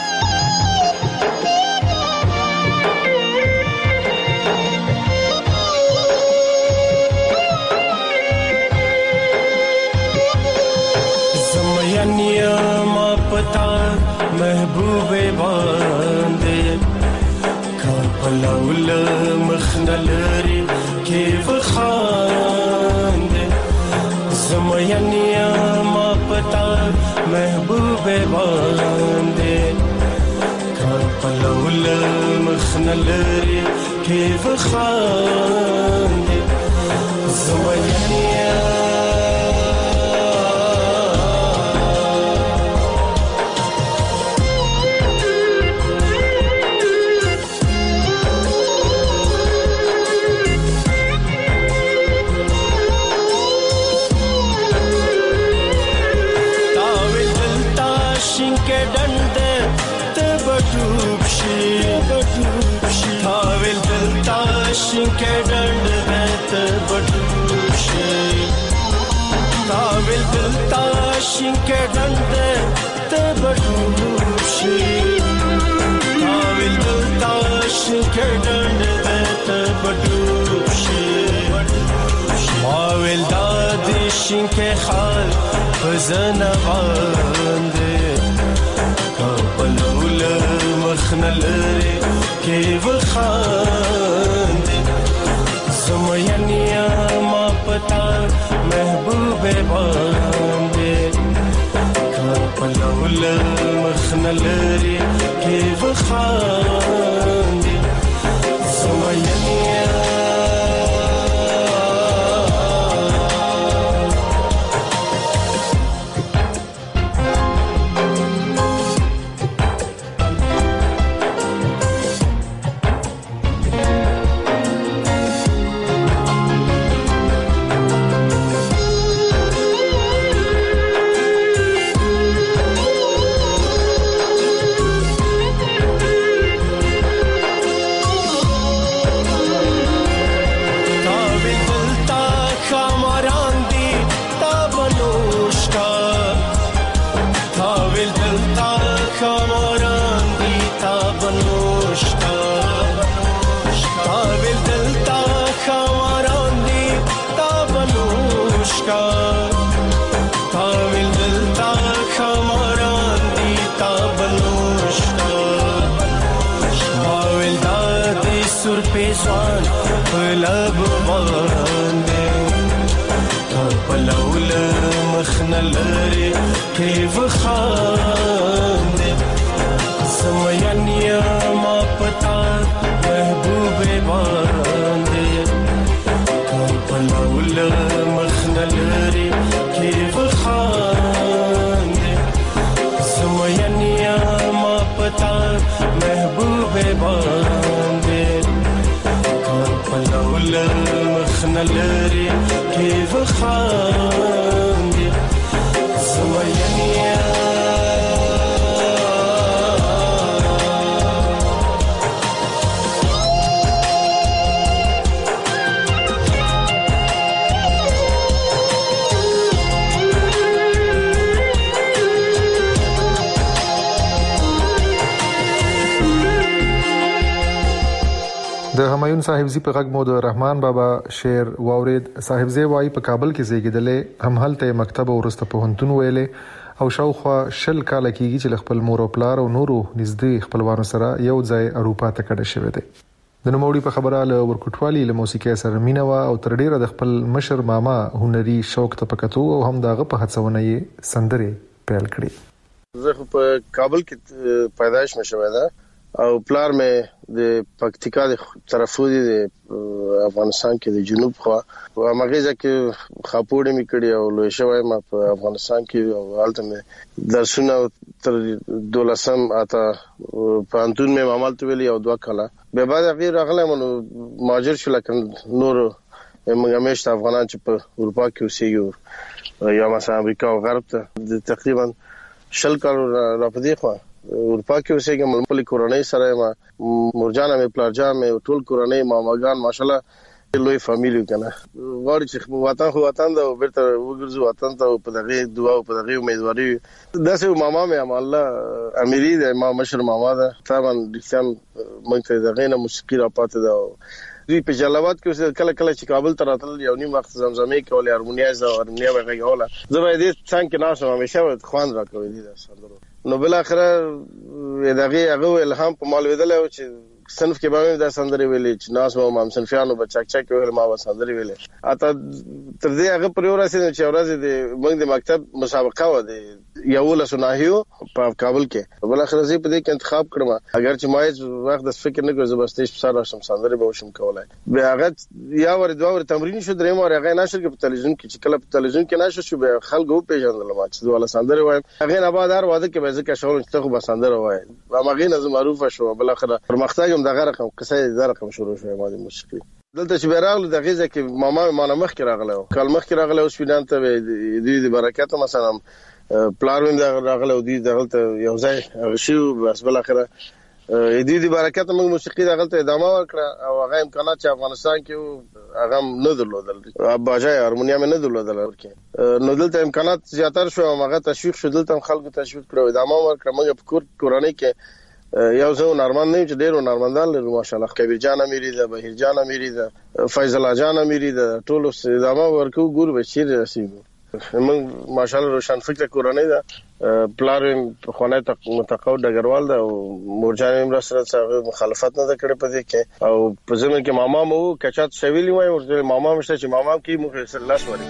زمینیا ما پتا محبوب باندې پلول مخنلری کیف خاند زمینیا ما پتا محبوب باندے پلول مخنلری کیف خاند زمینیا के डंड बैत बटूशे ताविल दिल ताशिं के डंड ते बटूशे ताविल दिल ताशिं के डंड बैत बटूशे माविल दादिशिं के खाल बजन बांदे कबलूल मखनल रे के वखांदे زمینیا ما پتا محبوب باندې کپلول مخنلری کې وخاندې زمینیا لري کې وخاندې سمینیا ما پتا محبوب باندې پلول مخنلري کې وخاندې سمینیا ما پتا محبوب باندې پلول مخنلري کې وخاندې سمینیا د همایون صاحبزی په غږ مو د رحمان بابا شعر واورید. صاحبزی وایي په کابل کې زیږیدلې، هم هلته مکتب او ورسته پوهنتون ویلې او شاوخوا 20 کال کېږي چې خپل مور او پلار او نورو نږدې خپلوانو سره یو ځای اروپا ته کډه شوی دی. د نوموړي په خبره له ورکوټوالي له موسیقي سره مینه وا او تر ډیره د خپل مشر ماما هنري شوق ته پکتو او هم داغه په هڅونه یې سندره پیل کړې. زه په کابل کې پیدایش مشوي ده او پلار مې د پکتیکا د طرفو د افغانستان کې د جنوب خوا او مغزه کې خاپوړې مې کړې او لوي شوی ما په افغانستان کې او حالت مې درسونه تر 12 اته پانتون مې عمل ته ویلي او 2 کاله به بعد غیر اغله مهاجر شو لکه نور موږ همیشه افغانان چې په اروپا کې اوسېږو یا مثلا امریکا او غرب ته تقریبا 20 کال را پدې خو اروپا کې اوسېږم خپل کورنۍ سره ما مرجان مې پلارجان مې ټول کورنۍ ماماګان ماشالله لوی فامیلی کنه غواړي چې وطن دا بیرته وګرځو وطن ته په دغه دعا او په دغه امیدواري داسې ماما مې الله امیری د ما مشر ماما ده طبعا دښم مونږ ته دغه نه موسیقي را پاتې ده دوی په جلالات کې کله کله چې کابل ته راتل یو نیم وخت زمزمې کولې هارمونیا وغیغوله زه به دې څنګه ناشم همیشه خوان راکوي دي سندرو نو بل اخره دغه هغه الهام په مال ودل او چې صنف کې باندې د سندري ویلې چې ناس مو مام صنفيانو بچاک ویل ما سندري ویلې اته تر دې هغه پر ورسې چې ورځ د موږ د مکتب مسابقه و د یو له سناهیو په کابل کې بل اخر زی په دې کې انتخاب کړم اگر چې ما وخت د فکر نه کوم زبستې سره شم سندري به وشم کولای به هغه یا ور دوه ور تمرین شو درې مو هغه نشر کې په تلویزیون کې چې کله په تلویزیون کې نشر شو به خلکو پیژندل ما چې دوه سندري وایم هغه نه بعد هر واده کې به ځکه شول چې خو به سندري وایم هغه نظم معروف شو بل اخر پرمختګ دغه رقم قصه د رقم شروع شوه ما د موسیقي دلته چې بیرغله د غیزه کې ماما مخ کې راغله کال مخ کې راغله اوس وینم ته د برکت مثلا پلار وین راغله او د دغلته یو ځای شو بس بل اخره د برکت موږ موسیقي دغلته ادامه ورکړه او هغه امکانات چې افغانستان کې هغه نه درلودل باجای هارمونیم نه درلودل ورکه نو دلته امکانات زیاتر شو هغه تشویق شو دلته خلکو تشویق کړو ادامه ورکړه موږ په کورنۍ کې یو څو نارمن نه چې ډېر نارمندان لري ماشاءالله کبیر جان امیری ده بهیر جان امیری ده فیض الله جان امیری ده ټول ادامه ورکو ګور بشیر رسیدو موږ ماشاءالله روشن فکر کورنۍ ده پلار خونه متقاعد ډګروال ده او مورجان هم سره مخالفت نه کړې پدې کې او په زمين کې ماما مو کچات شویلی وای او ماما مشته چې ماما کې مخ سره لاس وري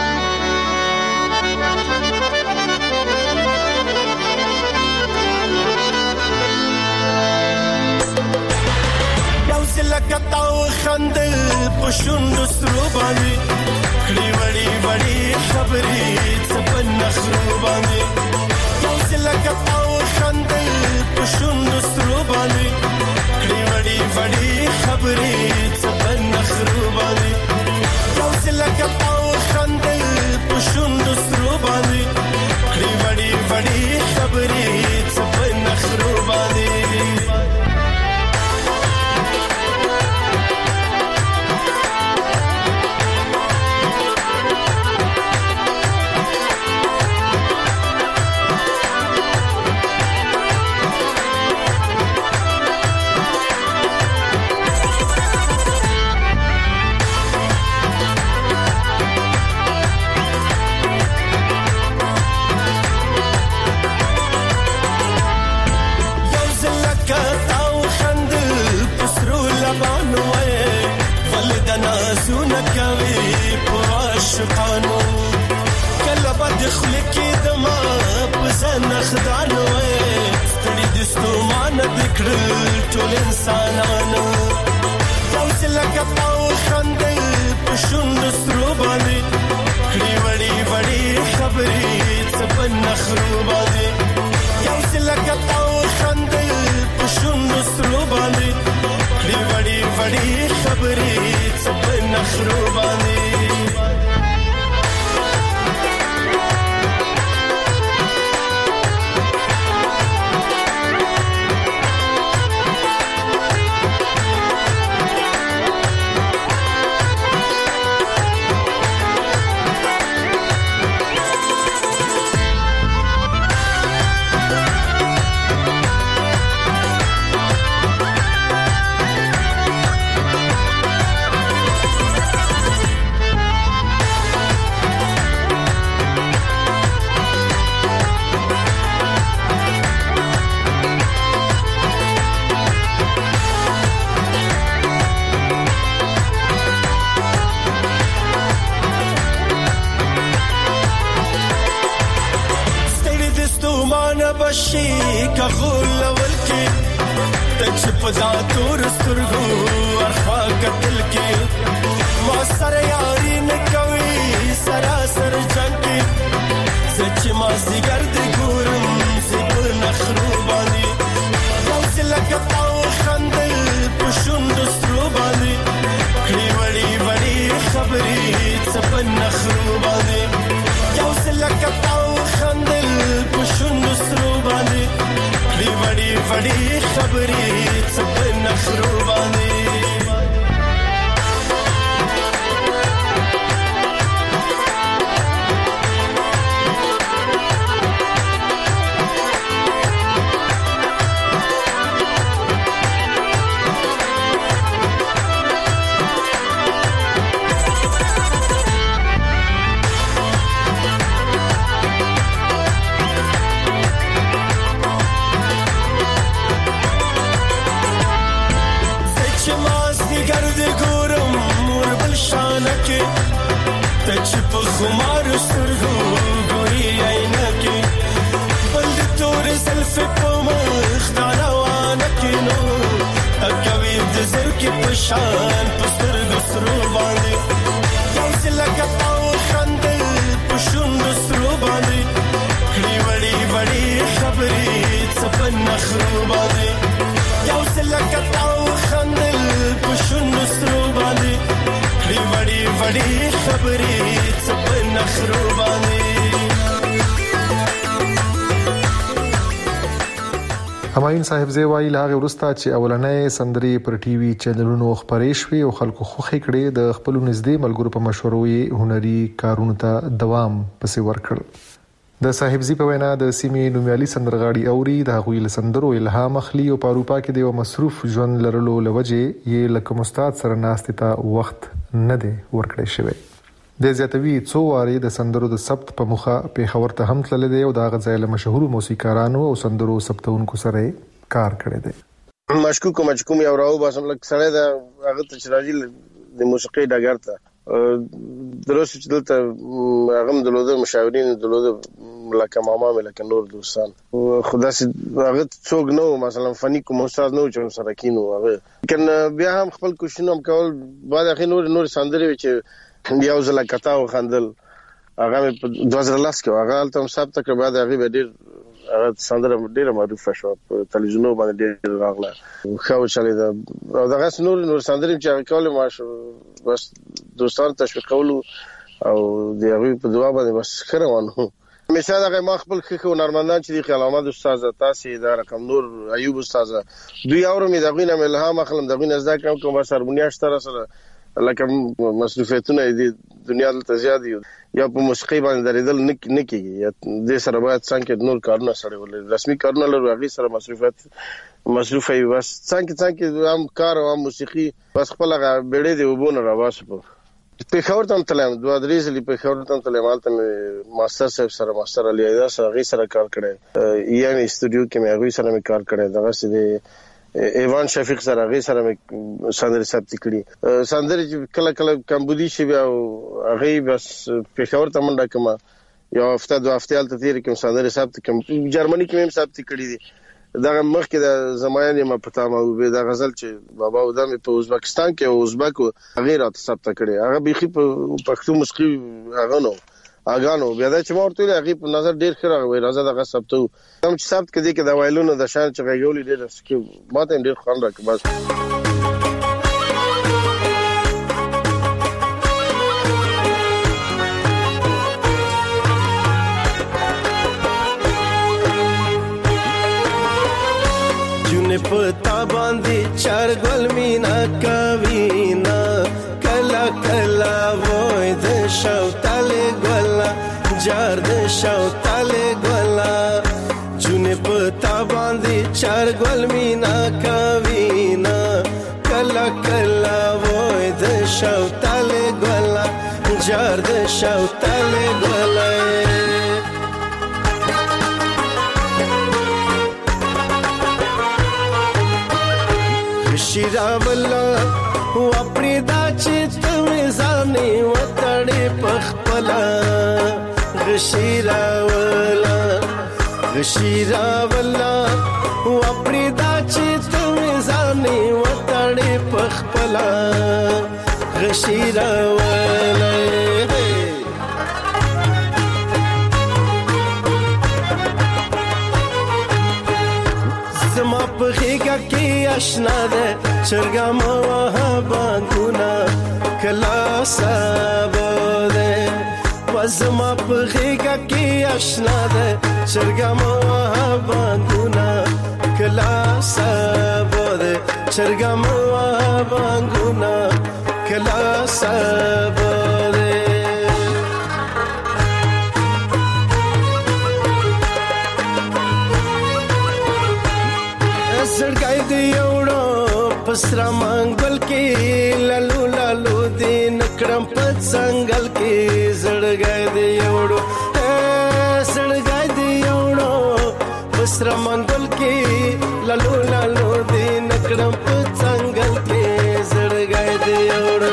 لکتاو خندل پښوند سرو باندې کړي وړي وړي خبرې څپن نخرو باندې یو لکتاو خندل پښوند سرو باندې کړي وړي وړي خبرې څپن نخرو باندې یو لکتاو خندل پښوند سرو باندې کړي وړي وړي خبرې څپن نخرو باندې کړل ټول انسانانو یو ځلکه تاو خندل په شونډو سترو باندې کړي وړي وړي خبرې څه په نخرو باندې یو ځلکه تاو خندل په شونډو سترو باندې کړي وړي وړي خبرې څه په نخرو باندې بشي کغول اول کې تچ پدا تور سترګو ارخوا قتل کې ما سره یاري نه کوي سراسر جنگ کې سچ ما سیګر دې ګورم سپر نخرو باندې اوس لکه تاو خندل پښوند سترو باندې کړي وړي وړي خبرې څپ نخرو باندې اوس لکه تاو خندل پښوند سترو باندې کړي وړي وړي خبرې څپ نخرو باندې تچ په خمار سترګو ګوري عینه کې بل د تور زلف په مخ دا روانه کې نو کوي د زر کې په شان په سترګو سرو باندې یو ځلکه تاو خندل په شونډو سرو باندې کړي وړي وړي خبرې څپ نخرو باندې یو ځلکه تاو خندل په شونډو سرو باندې کړي وړي وړي خبرې څپ نخرو باندې همایون صاحب زیوای لاغه ورستا چې اولنې سندري پر ټي وي چینلونو خبرې شوې او خلکو خوخي کړي د خپل نږدې ملګرو په مشورو هنري کارونو ته دوام پسې ورکړ د صاحبزي په وینا د سیمې نومیالي سندرغاړي اوري د غویل سندرو الهام اخلي او په اروپا کې د مصروف ژوند لرلو لوجه یې لکه مستعد سره ناستې ته وخت نه دی ورکړی شوی د زیاتوي څو واري د سندرو د ثبت په مخه په خبر ته هم تلل دی او د غزایل مشهور موسیقارانو او سندرو ثبتونکو سره کار کړی دی مشکوک یو راو باسم لکه سره د هغه تشراجي د موسیقي ډګر ته درست چې دلته هغه دلوده مشاورین دلوده لکه ماما لکه نور دوستان خدا سي هغه څوک نو مثلا فني کوم استاد نو چې سره کینو هغه کنه بیا هم خپل کوشنه هم کول بعد اخی نور سندري چې یو ځل کتاو خندل هغه په 2010 کې هغه تم ثابت کړ بعد هغه به ډیر هغه سندره ډیره معروفه شو په تلویزیونو باندې ډیر راغله خو چالي دا دغه نور سندري چې کول ما بس دوستان تشویقولو او د هغه په دعا باندې بس خروانو همیشه دغه ما خپل خو نرمندان چې د علامه استاد تاسو دا رقم نور ایوب استاد دوی اورم دغه نه الهام اخلم دغه نه ځکه کوم سرمنیا شتره سره لکه مصروفیتونه د دنیا ته زیات یا په موسیقي باندې درېدل نه کیږي د سره باید څنګه نور کارونه سره ول رسمي کارونه لرو هغه سره مصروفه بس څنګه هم کار او موسیقي بس خپل بیړې دی وبونه راواسه په خبر ته تلم دوه درې ځلې په خبر ته تلم مالته ماستر صاحب سره ماستر علي ایدا سره غي سره کار کړی یعنی استودیو کې مې غوي سره مې کار کړی دغه سده ایوان شفیق سره غي سره مې سندري ثبت کړی سندري کله کمبودي شي بیا غي بس په خبر ته منډه کما یو هفته دوه هفته الته تیر کوم سندري ثبت کوم جرمني کې مې ثبت کړی دي دا مخکې د زمایان ما پتا ما به دا غزل چې بابا ودم په ازبکستان کې او ازبکو غیر ثبت کړي هغه بيخي په پښتو موسیقي هغه نو اغانو بیا دا چې ورته هغه په نظر ډیر خره وي راځه دا ثبتو هم چې ثبت کړي کې دا وایلونو د شان چې غوړي ډیر سکه ماته ډیر خوان راکې بس पता बांधी चार गोल मीना कवीना कला कला वोय द शौताले गोला जार द शौताले गोला जुने पता बांधी चार गोल मीना कवीना कला कला वोय द शौताले गोला जार द शौताले गोला शिरावला वापरी दाची तमिजानी वतडे पखपला गशिरावला वापरी दाची तमिजानी वतडे पखपला गशिरावला زما په خېګه کې آشنا ده چرګا مو وهبانګونا کلا سبده وزما په خېګه کې آشنا ده چرګا مو وهبانګونا کلا سبده چرګا مو وهبانګونا کلا سبده زړګای دی یوړو پسرا منګل کې لالو لالو دین کړم په څنګل کې زړګای دی یوړو زړګای دی یوړو پسرا منګل کې لالو لالو دین کړم په څنګل کې زړګای دی یوړو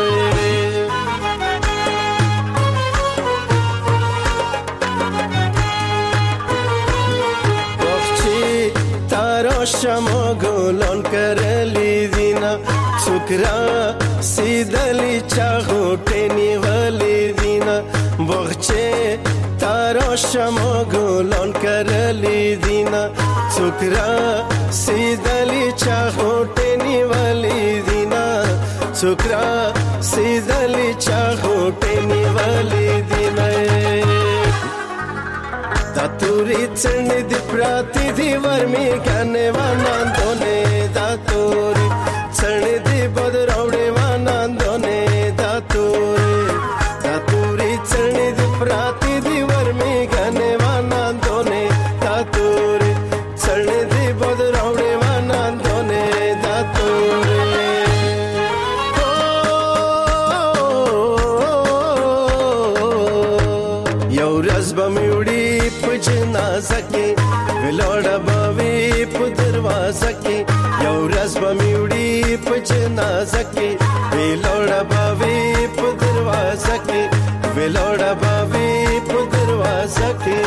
شمو ګلون کرلی دینا سکرا سیدلی چاغو ټنی ولی دینا بغچه تارو شمو ګلون کرلی دینا سکرا سیدلی چاغو ټنی ولی دینا سکرا سیدلی چاغو ټنی ولی دینا दातुरी चढ़ दी प्राति दी वर्मी गाने वानंदोने दातुरी चढ़ दी बदरौड़े वानंदोने दातुरी चढ़ दी प्राति दी वर्मी गाने वानंदोने दातुरी चढ़ दी बदरौड़े वानंदोने दातुरी यो रज़बा मिउड़ी जनाजा के विलोड़ा बावी दरवाजा के यो रज़बा मिउड़ी जनाजा के विलोड़ा बावी दरवाजा के विलोड़ा बावी दरवाजा के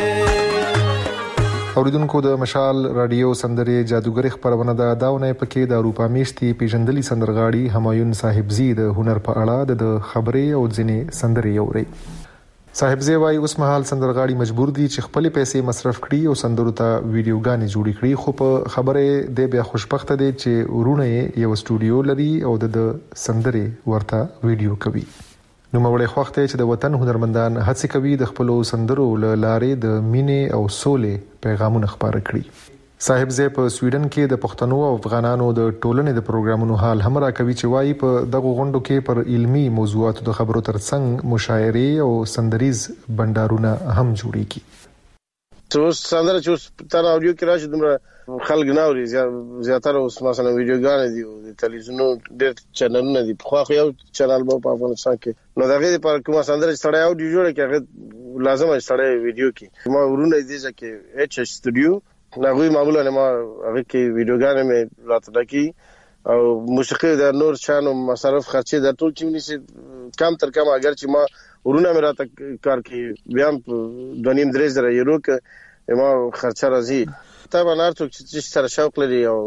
اوریدونکو د مشال رادیو سندري جادوګر خبرونه داونه پکې د اروپا میشتي پیژندلي سندرغاړي همایون صاحبزی د هنر په اړه د خبرې او ځینې سندري اوري صاحبزی وايي اوس مهال سندرغاړي مجبور دي چې خپل پیسې مصرف کړي او سندرو ته ویډیوګانې جوړې کړي خو په خبره د بیا خوشبخته دي چې ورونه یو سټوډیو لري او د سندري ورته ویډیو کوي نو مولې خوخته چې د وطن هنرمندان هڅه کوي د خپل سندرو لارې د مینې او سولې پیغامونه خبره کړي صاحبزی په سویډن کې د پښتنو او افغانانو د ټولنې د پروګرامونو حال هم راکوي چې وايي په دغه غونډو کې پر علمي موضوعاتو د خبرو ترڅنګ مشاعرې او سندریز بندرونه هم جوړیږي اوس سندره چې تر اوريو کې راشي دومره خلک نه اوري زیاتره اوس مثلا ویډیوګان دي او د تلویزیونو ډېر چینلونه دي خو یو چینل په افغانستان کې نو دغه لپاره کومه سندره سړی اوري جوړه کې لازم سړی ویډیو کې ما ورونه دي چې ایچ سټوډیو نغوی معمولا ما هغه کې ویډیوګان مې راتل کی او موسیقي د نور شانو مصرف خرچه د ټول چې کم تر کم اگر چې ما ورونه مې راته کار کې بیا 2.5-3 زره یورو کې ما خرچه راځي طبعا ارڅوک چې سره شوق لري او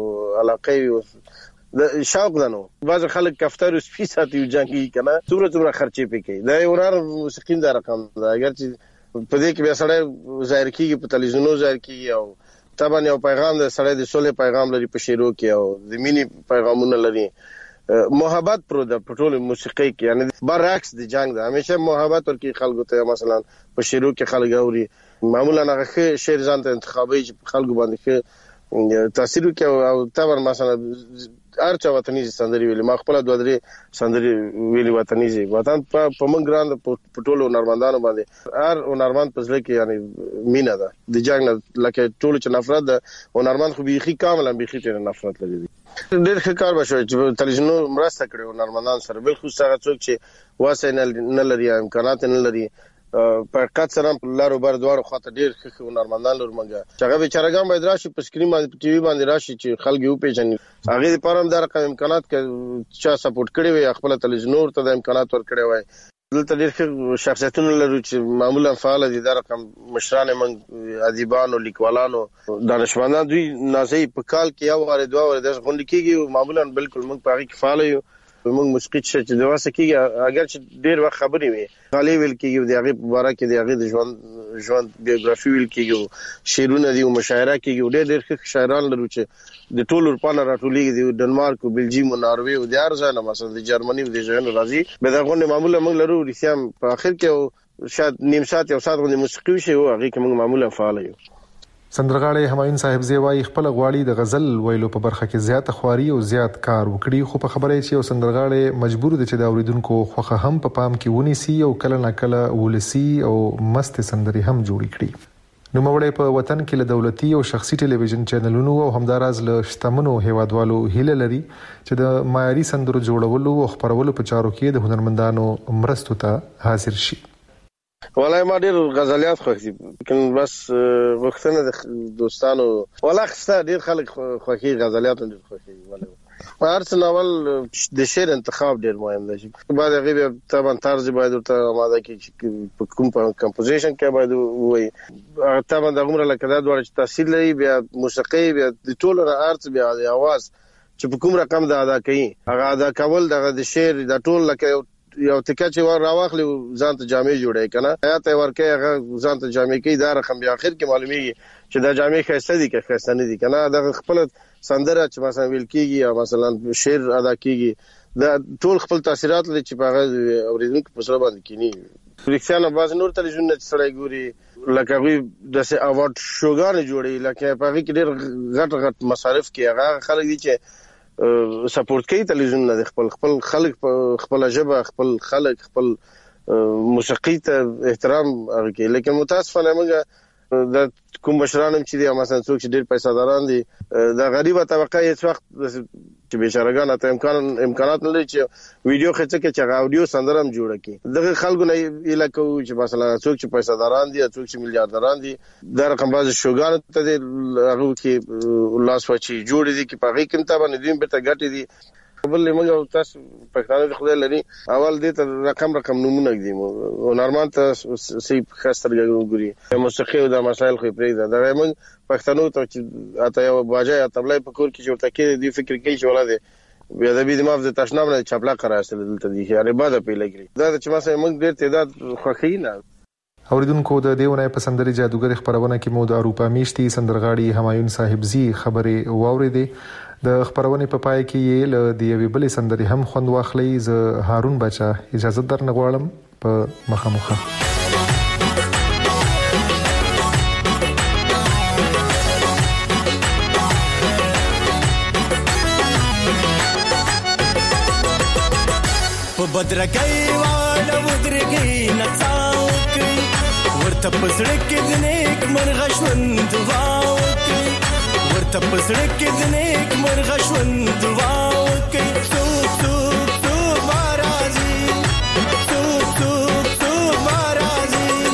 علاقه د شوق دنو بعض خلک کفتر او سپی ساتي جنگي کنه څومره خرچې پکې دا یو نار موسیقین دا رقم دا اگر چې په دې کې بیا سړی ظاهر کیږي په تلویزیونو ظاهر کیږي او طبعا یو پیغام د سړی د سولې پیغام لري په شیرو کې او د مینې پیغامونه لري محبت پر د پټول موسیقي کې یعنی برعکس د جنگ ده همیشه محبت ورکی خلکو ته مثلا په شیرو کې خلک اوري معمولا هغه شعر ځان ته انتخابي خلکو باندې تاثیر کوي او طبعا مثلا ارچا وطني سندري ویلي ما خپل دوه درې سندري ویلي وطني وطن په من ګران پټول نورمندانو باندې ار نورمند پسله کې یعنی مینا ده د جنگ لکه ټول چې نفرت ده او نورمند خو بيخي کاملا بيخي ته نفرت لري ډېر ښه کار بشو چې تلویزیونو مرسته کړو نورمندان سره بل خو څنګه څوک چې واسه نه لري امکانات نه لري په قد سره لارو بر دوړو خاطر ډېر ښه نورمندان لور منګه چې هغه بیچارهګان باید راشي په سکرین باندې په ټي وي باندې راشي چې خلک یو پیژني هغه لپاره هم دا رقم امکانات کې چا سپورټ کړی وي خپل تلویزیون ته د امکانات ور کړی وي دلته ډېر ښه شخصیتونه لرو چې معمولا فعال دي دا رقم مشران من ادیبانو لیکوالانو دانشمندان دوی نازي په کال کې یو واره دوه واره د غونډه کېږي معمولا بالکل موږ په هغه کې فعال یو موږ موسیقي چې د واسه کېږي اگر چې ډېر وخت خبرې وي غالي ویل کېږي د هغه په اړه کې د هغه د ژوند بایوګرافي ویل کېږي شعرونه دي او مشاعره کېږي ډېر ښه شاعران لرو چې د ټولو اروپا راټولېږي د ډنمارک او بلجیم او ناروې او د ارزانه مثلا د جرمني او د ژوند راځي به دا غونډه معمولا موږ لرو ریسام په اخر کې شاید نیم ساعت یو ساعت غونډه موسیقي شي او هغه کې موږ معمولا فعال یو سندرغاړی همایون صاحب زیوای خپل غواړي د غزل ویلو په برخه کې زیات خواري او زیات کار وکړي خو په خبره چې یو سندرغاړی مجبور دي چې د اوریدونکو خوخه هم په پام کې ونیسي او کله نه کله ولسی او مست سندري هم جوړ کړي نو موږ په وطن کې له دولتي او شخصي ټلویزیون چینلونو او همداراز له شتمنو هیوادوالو هیله لري چې د معیاري سندرو جوړولو او خبرولو په چارو کې د هنرمندانو مرستو ته حاضر شي والله ما ډیر غزلیات خوښي لیکن بس وختونه د دوستانو والله خسته ډیر خلک خوښي غزلیات ډیر خوښي والله هر څه ناول د شعر انتخاب ډیر مهم دی بعد هغه طبعا طرز باید ته آماده کی کوم کمپوزیشن کې باید وي طبعا د عمر لکه دا ډول تاثیر لري بیا موسیقي بیا د ټولو ارت بیا د आवाज چې په کوم رقم دا ادا کوي هغه ادا کول د شعر د ټول لکه یو تکه چې ور راوخلی ځان ته جامې جوړای کنه حیات ورکه هغه ځان ته جامې کوي دا رقم بیا اخر کې معلومیږي چې دا جامې خسته دي که خسته نه دي کنه دا خپل سندره چې مثلا ویل کیږي یا مثلا شعر ادا کیږي دا ټول خپل تاثیرات لري چې هغه اوریدونکو په سره باندې کینی ریکسان باز نور تلویزیون نه سړی ګوري لکه وی د اوارد شوګان جوړي لکه په هغه کې ډېر غټ مصارف کې هغه خلک دي چې سپورټ کوي تلویزیون نه خپل خلک خپل ژبه خپل خلک خپل موسیقي ته احترام کوي لیکن متاسفانه موږ د کوم مشرانم چې دی مثلا څوک چې ډېر پیسې داران دي د غریبه طبقه هیڅ وخت چې بیچارهګان ته امکانات نه لري چې ویډیو خچه کې چې اډیو سندرم جوړه کی دغه خلکو نه الکو چې مثلا څوک چې پیسې داران دي څوک چې میلیارډران دي د رقم باز شوګان ته هغه کې لاس وچی جوړ دي چې په هغه کې ته باندې دیم به ته ګټي دي بل موږ تاسو پښتانه د خدای لري اول دې ته رقم نمونه دي او نورمال ته سي خاصترګو ګوري موسیقي او د مسائل خو پرې دا موږ پښتنو ته چې اته یو باجه تبلای په کور کې جوړته کې دی فکر کوي چې ولاده بیا د بي دماغ د تشنام نه چپلا قراسته دلته دي یعنی بعد په لګري دا چې مثلا موږ ډېر تعداد خوخي نه اوریدونکو د دیونه په سندري جادوګر خبرونه کې مو د اروپا میشتي سندرغاړي همایون صاحب زی خبره واوریدې د خبرونه په پای کې له دی وی بلې سندري هم خوند واخلي ز هارون بچا اجازه درنه غواړم په مخامخه په بدرګي واړه ودرګي نڅاوکي ورته پسړ کې د نیک مرغ ژوند دعا وکي ورته پسړ کې د نیک مرغ ژوند دعا وکي تو مارازي تو مارازي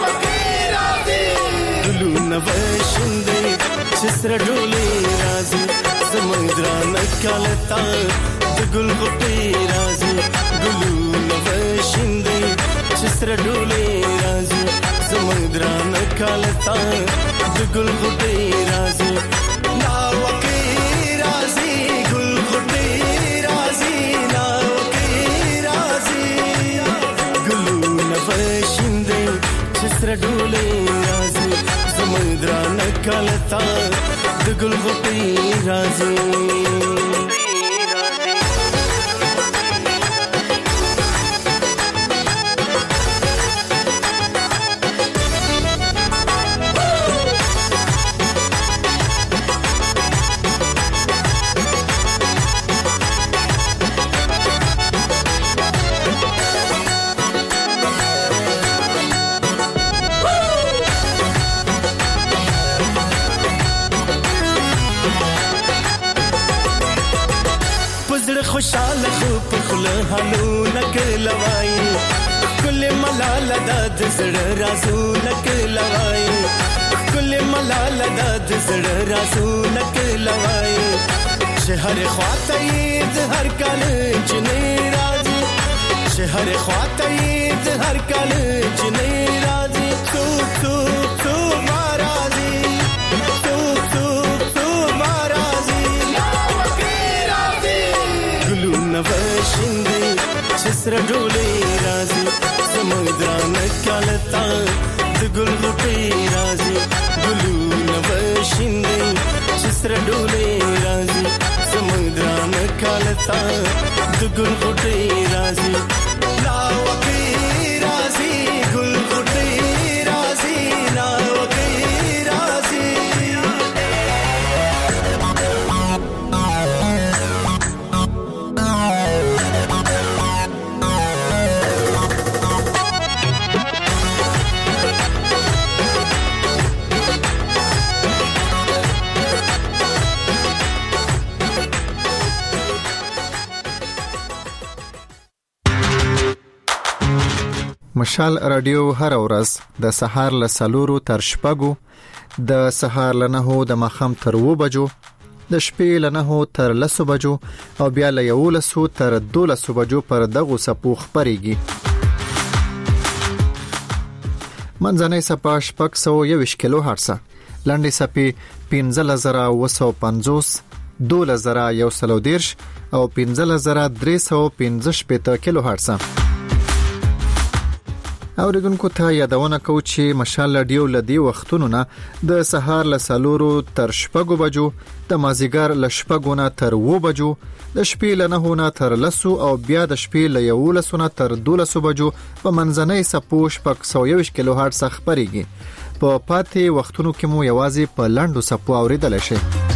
دلو نوښندې چې سره ډولې راځي سمندر نکالتا د ګل غوټې راځي ګلو نوښندې چې سره ډولې راځي زمندران کالتا د ګل غټي رازي نا وکي رازي ګل غټي رازي نا وکي رازي ګلو نفشندې چسر ډولې رازي زمندران کالتا د ګل غټي رازي خوشاله خو په خله حالو نکلوای کل ملال د زړه رازو نکلوای کل ملال د زړه رازو نکلوای شهر خواته د هر کال جنې راځي شهر خواته د هر کال جنې راځي تو تو تو مارازي تو تو تو مارازي نوشندې چسر ډولې رازي سمندران کالتا د ګل غټي رازي ګلو نوشندې چسر ډولې رازي سمندران کالتا د ګل غټي رازي لا وکي رازي ګل غټي رازي لا وکي رازي مشال رادیو هر ورځ د سهار له 4 تر 6 د سهار له 9 د مخام تر 2 بجو د شپې له 9 تر 10 بجو او بیا له 11 تر 12 بجو پر دغه سپو خبريږي منځنۍ سپا 621 کیلو هرتز لاندې سپي 15950 12110 او 15315 کیلو هرتز اوریدونکو ته یادونه کوم چې مشال رادیو لدی وختونو نه د سهار له 4 تر 6 بجو د مازیګر له 6 نه تر 2 بجو د شپې له 9 نه تر 10 او بیا د شپې له 11 نه تر 12 بجو په منځنۍ سپو 621 کیلو هرتز خبريږي په پاتې وختونو کې مو یوازې په لاندو سپو اوریدل شي